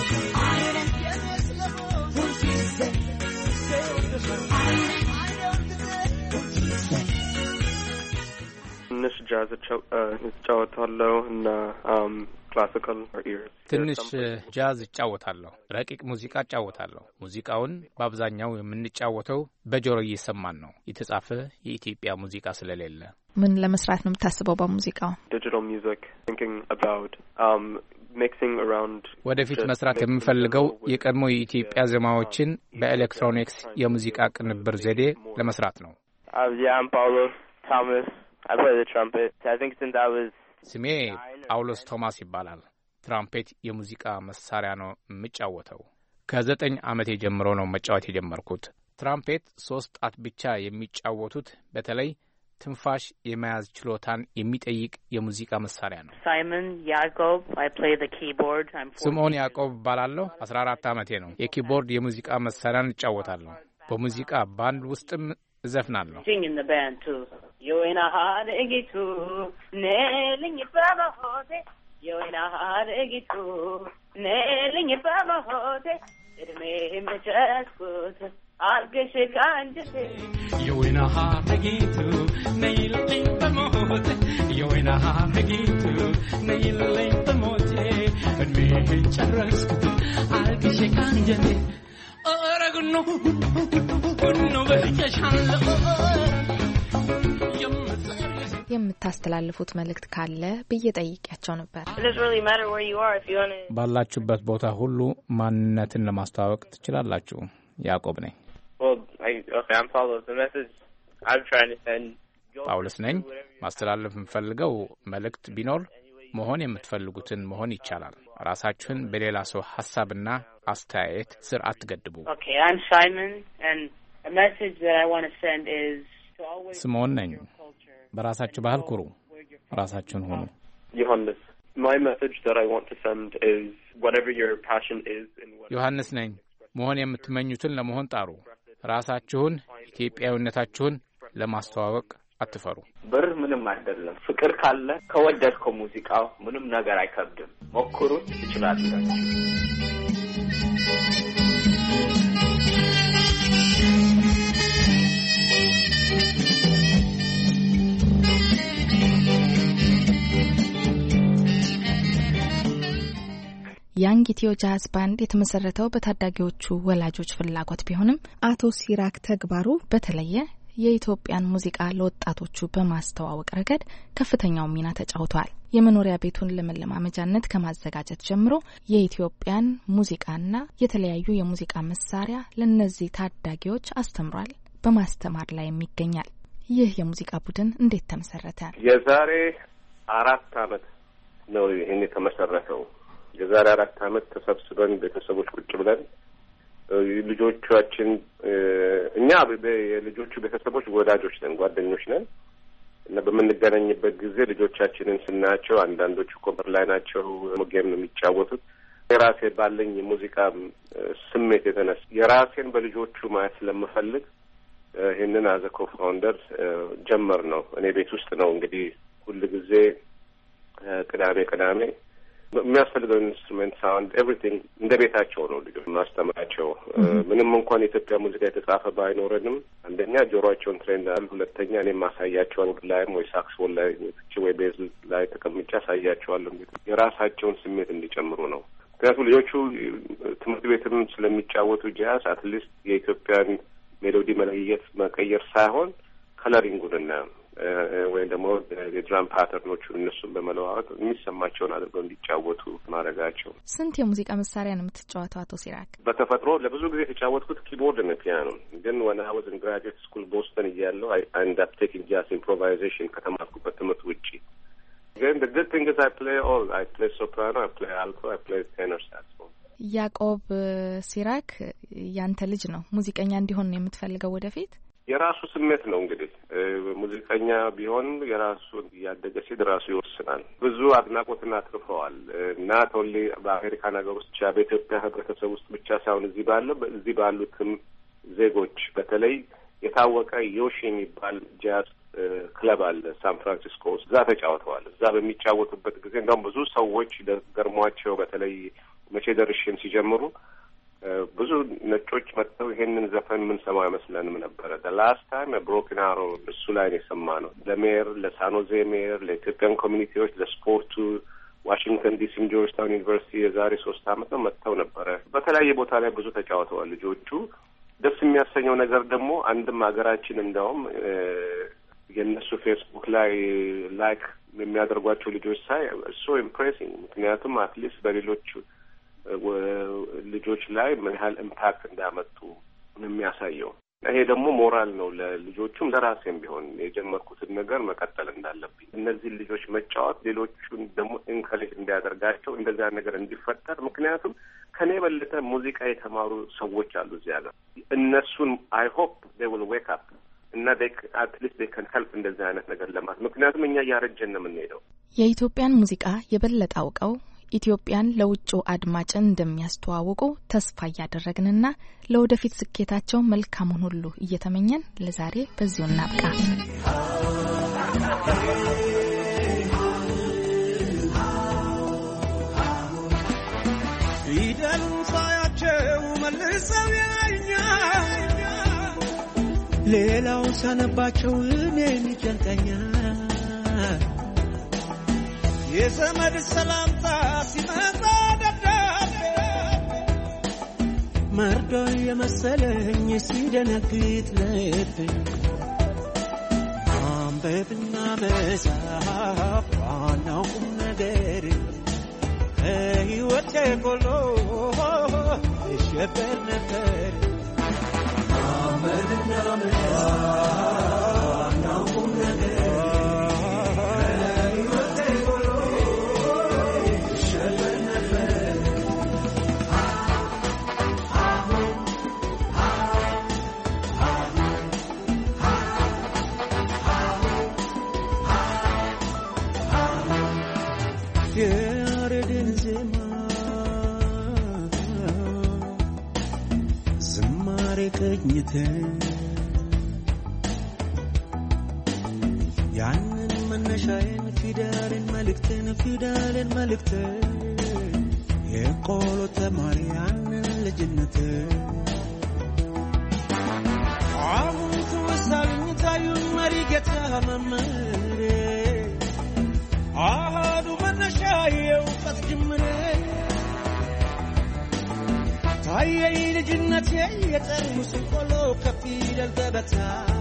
ትንሽ ጃዝ እጫወታለሁ እና ክላሲካል ኢርስ ትንሽ ጃዝ እጫወታለሁ። ረቂቅ ሙዚቃ እጫወታለሁ። ሙዚቃውን በአብዛኛው የምንጫወተው በጆሮ እየሰማን ነው። የተጻፈ የኢትዮጵያ ሙዚቃ ስለሌለ። ምን ለመስራት ነው የምታስበው በሙዚቃው? ዲጂታል ሚውዚክ thinking about um mixing around ወደፊት መስራት የምፈልገው የቀድሞ የኢትዮጵያ ዜማዎችን በኤሌክትሮኒክስ የሙዚቃ ቅንብር ዘዴ ለመስራት ነው። I'm Paulo Thomas. I play the trumpet. I think since I was ስሜ ጳውሎስ ቶማስ ይባላል። ትራምፔት የሙዚቃ መሳሪያ ነው የምጫወተው። ከዘጠኝ ዓመቴ ጀምሮ ነው መጫወት የጀመርኩት። ትራምፔት ሶስት ጣት ብቻ የሚጫወቱት በተለይ ትንፋሽ የመያዝ ችሎታን የሚጠይቅ የሙዚቃ መሳሪያ ነው። Simon Yacob, I play the keyboard. I'm ስምዖን ያዕቆብ እባላለሁ። አስራ አራት ዓመቴ ነው። የኪቦርድ የሙዚቃ መሳሪያን እጫወታለሁ። በሙዚቃ ባንድ ውስጥም እዘፍናለሁ። Sing in the band too. You in a hard egitu, nailing your baba hote. You in a hard egitu, nailing your baba hote. It may him just good. I'll get you can't. You in a hard egitu, nailing the mote. You in a hard egitu, nailing the mote. It may him just good. I'll get you can't. Aragno, no verkashalo. የምታስተላልፉት መልእክት ካለ ብዬ ጠይቄያቸው ነበር። ባላችሁበት ቦታ ሁሉ ማንነትን ለማስተዋወቅ ትችላላችሁ። ያዕቆብ ነኝ። ጳውሎስ ነኝ። ማስተላለፍ የምፈልገው መልእክት ቢኖር መሆን የምትፈልጉትን መሆን ይቻላል። ራሳችሁን በሌላ ሰው ሐሳብና አስተያየት ስር አትገድቡ። Okay, I'm Simon, and a message that I want to send is to always ስምዖን ነኝ። በራሳችሁ ባህል ኩሩ፣ ራሳችሁን ሁኑ። ዮሐንስ, my message that I want to send is whatever your passion is in what ዮሐንስ ነኝ። መሆን የምትመኙትን ለመሆን ጣሩ። ራሳችሁን፣ ኢትዮጵያዊነታችሁን ለማስተዋወቅ አትፈሩ። ብር ምንም አይደለም። ፍቅር ካለ ከወደድከው ሙዚቃው ምንም ነገር አይከብድም። ሞክሩት፣ ትችላላችሁ። ያንግ ኢትዮ ጃዝ ባንድ የተመሰረተው በታዳጊዎቹ ወላጆች ፍላጎት ቢሆንም አቶ ሲራክ ተግባሩ በተለየ የኢትዮጵያን ሙዚቃ ለወጣቶቹ በማስተዋወቅ ረገድ ከፍተኛው ሚና ተጫውቷል። የመኖሪያ ቤቱን ለመለማመጃነት ከማዘጋጀት ጀምሮ የኢትዮጵያን ሙዚቃና የተለያዩ የሙዚቃ መሳሪያ ለነዚህ ታዳጊዎች አስተምሯል፣ በማስተማር ላይ ይገኛል። ይህ የሙዚቃ ቡድን እንዴት ተመሰረተ? የዛሬ አራት አመት ነው ይሄን የተመሰረተው። የዛሬ አራት አመት ተሰብስበን ቤተሰቦች ቁጭ ብለን ልጆቻችን እኛ የልጆቹ ቤተሰቦች ወዳጆች ነን፣ ጓደኞች ነን እና በምንገናኝበት ጊዜ ልጆቻችንን ስናያቸው አንዳንዶቹ ኮምፐር ላይ ናቸው፣ ጌም ነው የሚጫወቱት። የራሴ ባለኝ የሙዚቃ ስሜት የተነሳ የራሴን በልጆቹ ማየት ስለምፈልግ ይህንን አዘ ኮፋውንደር ጀመር ነው። እኔ ቤት ውስጥ ነው እንግዲህ ሁሉ ጊዜ ቅዳሜ ቅዳሜ የሚያስፈልገው ኢንስትሩሜንት ሳውንድ ኤቭሪቲንግ እንደ ቤታቸው ነው ልጆች ማስተምራቸው። ምንም እንኳን የኢትዮጵያ ሙዚቃ የተጻፈ ባይኖረንም አንደኛ ጆሮአቸውን ትሬንድ አል፣ ሁለተኛ እኔም ማሳያቸዋለሁ ላይም ወይ ሳክስፎን ላይ ወይ ቤዝ ላይ ተቀምጬ አሳያቸዋለሁ የራሳቸውን ስሜት እንዲጨምሩ ነው። ምክንያቱም ልጆቹ ትምህርት ቤትም ስለሚጫወቱ ጃዝ አትሊስት የኢትዮጵያን ሜሎዲ መለየት መቀየር ሳይሆን ከለሪንጉንና ወይም ደግሞ የድራም ፓተርኖቹን እነሱን በመለዋወጥ የሚሰማቸውን አድርገው እንዲጫወቱ ማድረጋቸው። ስንት የሙዚቃ መሳሪያ ነው የምትጫወተው አቶ ሲራክ? በተፈጥሮ ለብዙ ጊዜ የተጫወትኩት ኪቦርድ ነው፣ ፒያኖ። ግን when I was in graduate school ቦስተን እያለሁ I ended up taking jazz improvisation ከተማርኩበት ትምህርት ውጪ። ግን the good thing is I play all. I play soprano, I play alto, I play tenor saxophone. ያዕቆብ ሲራክ ያንተ ልጅ ነው። ሙዚቀኛ እንዲሆን ነው የምትፈልገው ወደፊት? የራሱ ስሜት ነው እንግዲህ ሙዚቀኛ ቢሆን የራሱ ያደገ ሲድ ራሱ ይወስናል። ብዙ አድናቆትን አትርፈዋል እና ቶሊ በአሜሪካ ነገር ውስጥ ብቻ በኢትዮጵያ ህብረተሰብ ውስጥ ብቻ ሳይሆን እዚህ ባለው እዚህ ባሉትም ዜጎች በተለይ የታወቀ ዮሺ የሚባል ጃዝ ክለብ አለ ሳን ፍራንሲስኮ ውስጥ። እዛ ተጫውተዋል። እዛ በሚጫወቱበት ጊዜ እንደውም ብዙ ሰዎች ገርሟቸው በተለይ መቼ ደርሽን ሲጀምሩ ብዙ ነጮች መጥተው ይሄንን ዘፈን ምን ሰማው አይመስለንም ነበረ። the last time a broken arrow እሱ ላይ ነው የሰማነው። ለሜር ለሳኖዜ ሜር ለኢትዮጵያን ኮሚኒቲዎች ለስፖርቱ ዋሽንግተን ዲሲ ጆርጅታውን ዩኒቨርሲቲ የዛሬ ሶስት አመት ነው መጥተው ነበረ። በተለያየ ቦታ ላይ ብዙ ተጫውተዋል ልጆቹ። ደስ የሚያሰኘው ነገር ደግሞ አንድም ሀገራችን እንደውም የነሱ ፌስቡክ ላይ ላይክ የሚያደርጓቸው ልጆች ሳይ እሱ ኢምፕሬሲንግ። ምክንያቱም አትሊስት በሌሎቹ ልጆች ላይ ምን ያህል ኢምፓክት እንዳመጡ የሚያሳየው። ይሄ ደግሞ ሞራል ነው ለልጆቹም ለራሴም ቢሆን የጀመርኩትን ነገር መቀጠል እንዳለብኝ። እነዚህ ልጆች መጫወት ሌሎቹን ደግሞ ኢንከሬጅ እንዲያደርጋቸው እንደዛ ነገር እንዲፈጠር። ምክንያቱም ከኔ የበለጠ ሙዚቃ የተማሩ ሰዎች አሉ እዚያ ጋር። እነሱን አይ ሆፕ they will wake up እና አትሊስት they can help እንደዚህ አይነት ነገር ለማለት ምክንያቱም እኛ እያረጀን ነው የምንሄደው። የኢትዮጵያን ሙዚቃ የበለጠ አውቀው ኢትዮጵያን ለውጭው አድማጭ እንደሚያስተዋውቁ ተስፋ እያደረግንና ለወደፊት ስኬታቸው መልካሙን ሁሉ እየተመኘን ለዛሬ በዚሁ እናብቃ። ይደሉን ሳያቸው መልሰው ያዩኛል ሌላው ሳነባቸው እኔን ይጨንቀኛል የዘመድ ሰላምታ ሲመጣ ደብዳቤ መርዶ የመሰለኝ ሲደነግጥ ልቤ ማንበብና መጻፍ ዋናው ቁም ነገር ሕይወቴ ጎሎ ይሸበር ነበር ማንበብና መጻፍ ዋናው ቁም ነገር ያሬድን ዜማ ዝማሬ ቅኝት ያንን መነሻዬን ፊደልን መልእክትን ፊደልን መልእክት የቆሎ ተማሪ ያንን ልጅነት አሁን ትወሳልኝ ታዩን መሪ ጌታ መመሬ አሃዱ መነሻዬው ቀት ጅምሬ ታየኝ ልጅነቴ የጠርሙስ ቆሎ ከፊደል ገበታ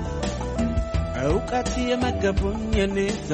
እውቀት የመገቡኝ የኔታ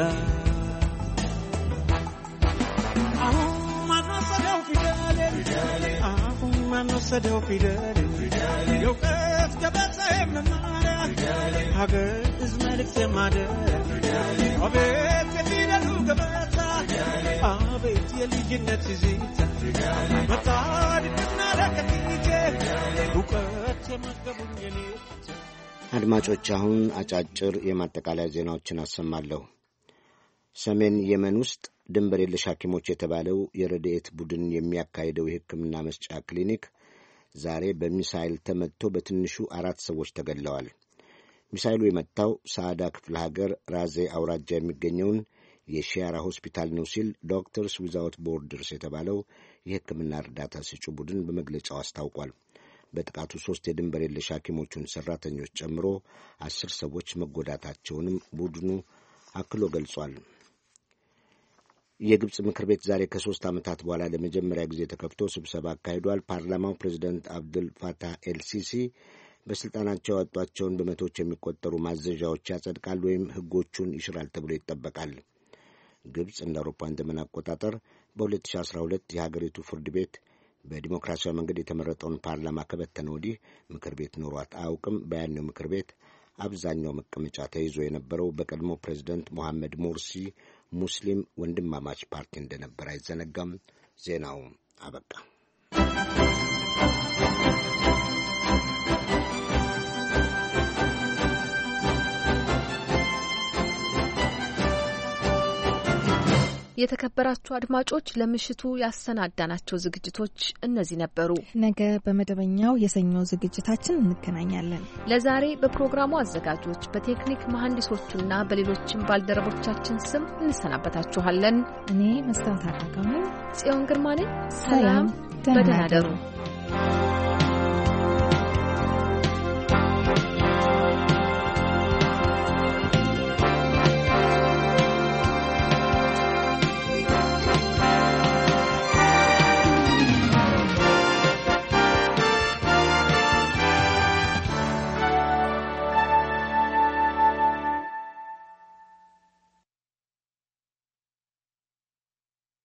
አሁን ማንወሰደው ፊደል አሁን ማንወሰደው ፊደል የእውቀት ገበታ የመማሪያ ሀገር ሕዝብ መልእክት የማደር አቤት የፊደሉ ገበታ አቤት የልጅነት ዜታ መጣድና ለከፊቴ እውቀት የመገቡኝ የኔታ። አድማጮች አሁን አጫጭር የማጠቃለያ ዜናዎችን አሰማለሁ። ሰሜን የመን ውስጥ ድንበር የለሽ ሐኪሞች የተባለው የረድኤት ቡድን የሚያካሂደው የሕክምና መስጫ ክሊኒክ ዛሬ በሚሳይል ተመትቶ በትንሹ አራት ሰዎች ተገድለዋል። ሚሳይሉ የመታው ሳዕዳ ክፍለ ሀገር ራዜ አውራጃ የሚገኘውን የሺያራ ሆስፒታል ነው ሲል ዶክተርስ ዊዛውት ቦርደርስ የተባለው የሕክምና እርዳታ ሰጪ ቡድን በመግለጫው አስታውቋል። በጥቃቱ ሶስት የድንበር የለሽ ሐኪሞቹን ሠራተኞች ጨምሮ አስር ሰዎች መጎዳታቸውንም ቡድኑ አክሎ ገልጿል። የግብጽ ምክር ቤት ዛሬ ከሶስት ዓመታት በኋላ ለመጀመሪያ ጊዜ ተከፍቶ ስብሰባ አካሂዷል። ፓርላማው ፕሬዚደንት አብዱል ፋታህ ኤልሲሲ በስልጣናቸው ያወጧቸውን በመቶዎች የሚቆጠሩ ማዘዣዎች ያጸድቃል ወይም ሕጎቹን ይሽራል ተብሎ ይጠበቃል። ግብጽ እንደ አውሮፓውያን ዘመን አቆጣጠር በሁለት ሺህ አስራ ሁለት የሀገሪቱ ፍርድ ቤት በዲሞክራሲያዊ መንገድ የተመረጠውን ፓርላማ ከበተነ ወዲህ ምክር ቤት ኖሯት አያውቅም። በያኔው ምክር ቤት አብዛኛው መቀመጫ ተይዞ የነበረው በቀድሞ ፕሬዚደንት ሞሐመድ ሞርሲ ሙስሊም ወንድማማች ፓርቲ እንደነበር አይዘነጋም። ዜናው አበቃ። የተከበራችሁ አድማጮች ለምሽቱ ያሰናዳናቸው ዝግጅቶች እነዚህ ነበሩ። ነገ በመደበኛው የሰኞ ዝግጅታችን እንገናኛለን። ለዛሬ በፕሮግራሙ አዘጋጆች በቴክኒክ መሐንዲሶቹና በሌሎችም ባልደረቦቻችን ስም እንሰናበታችኋለን። እኔ መስታወት አድርገው ጽዮን ግርማ ነኝ። ሰላም፣ በደህና እደሩ።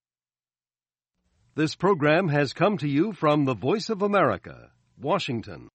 This program has come to you from the Voice of America, Washington.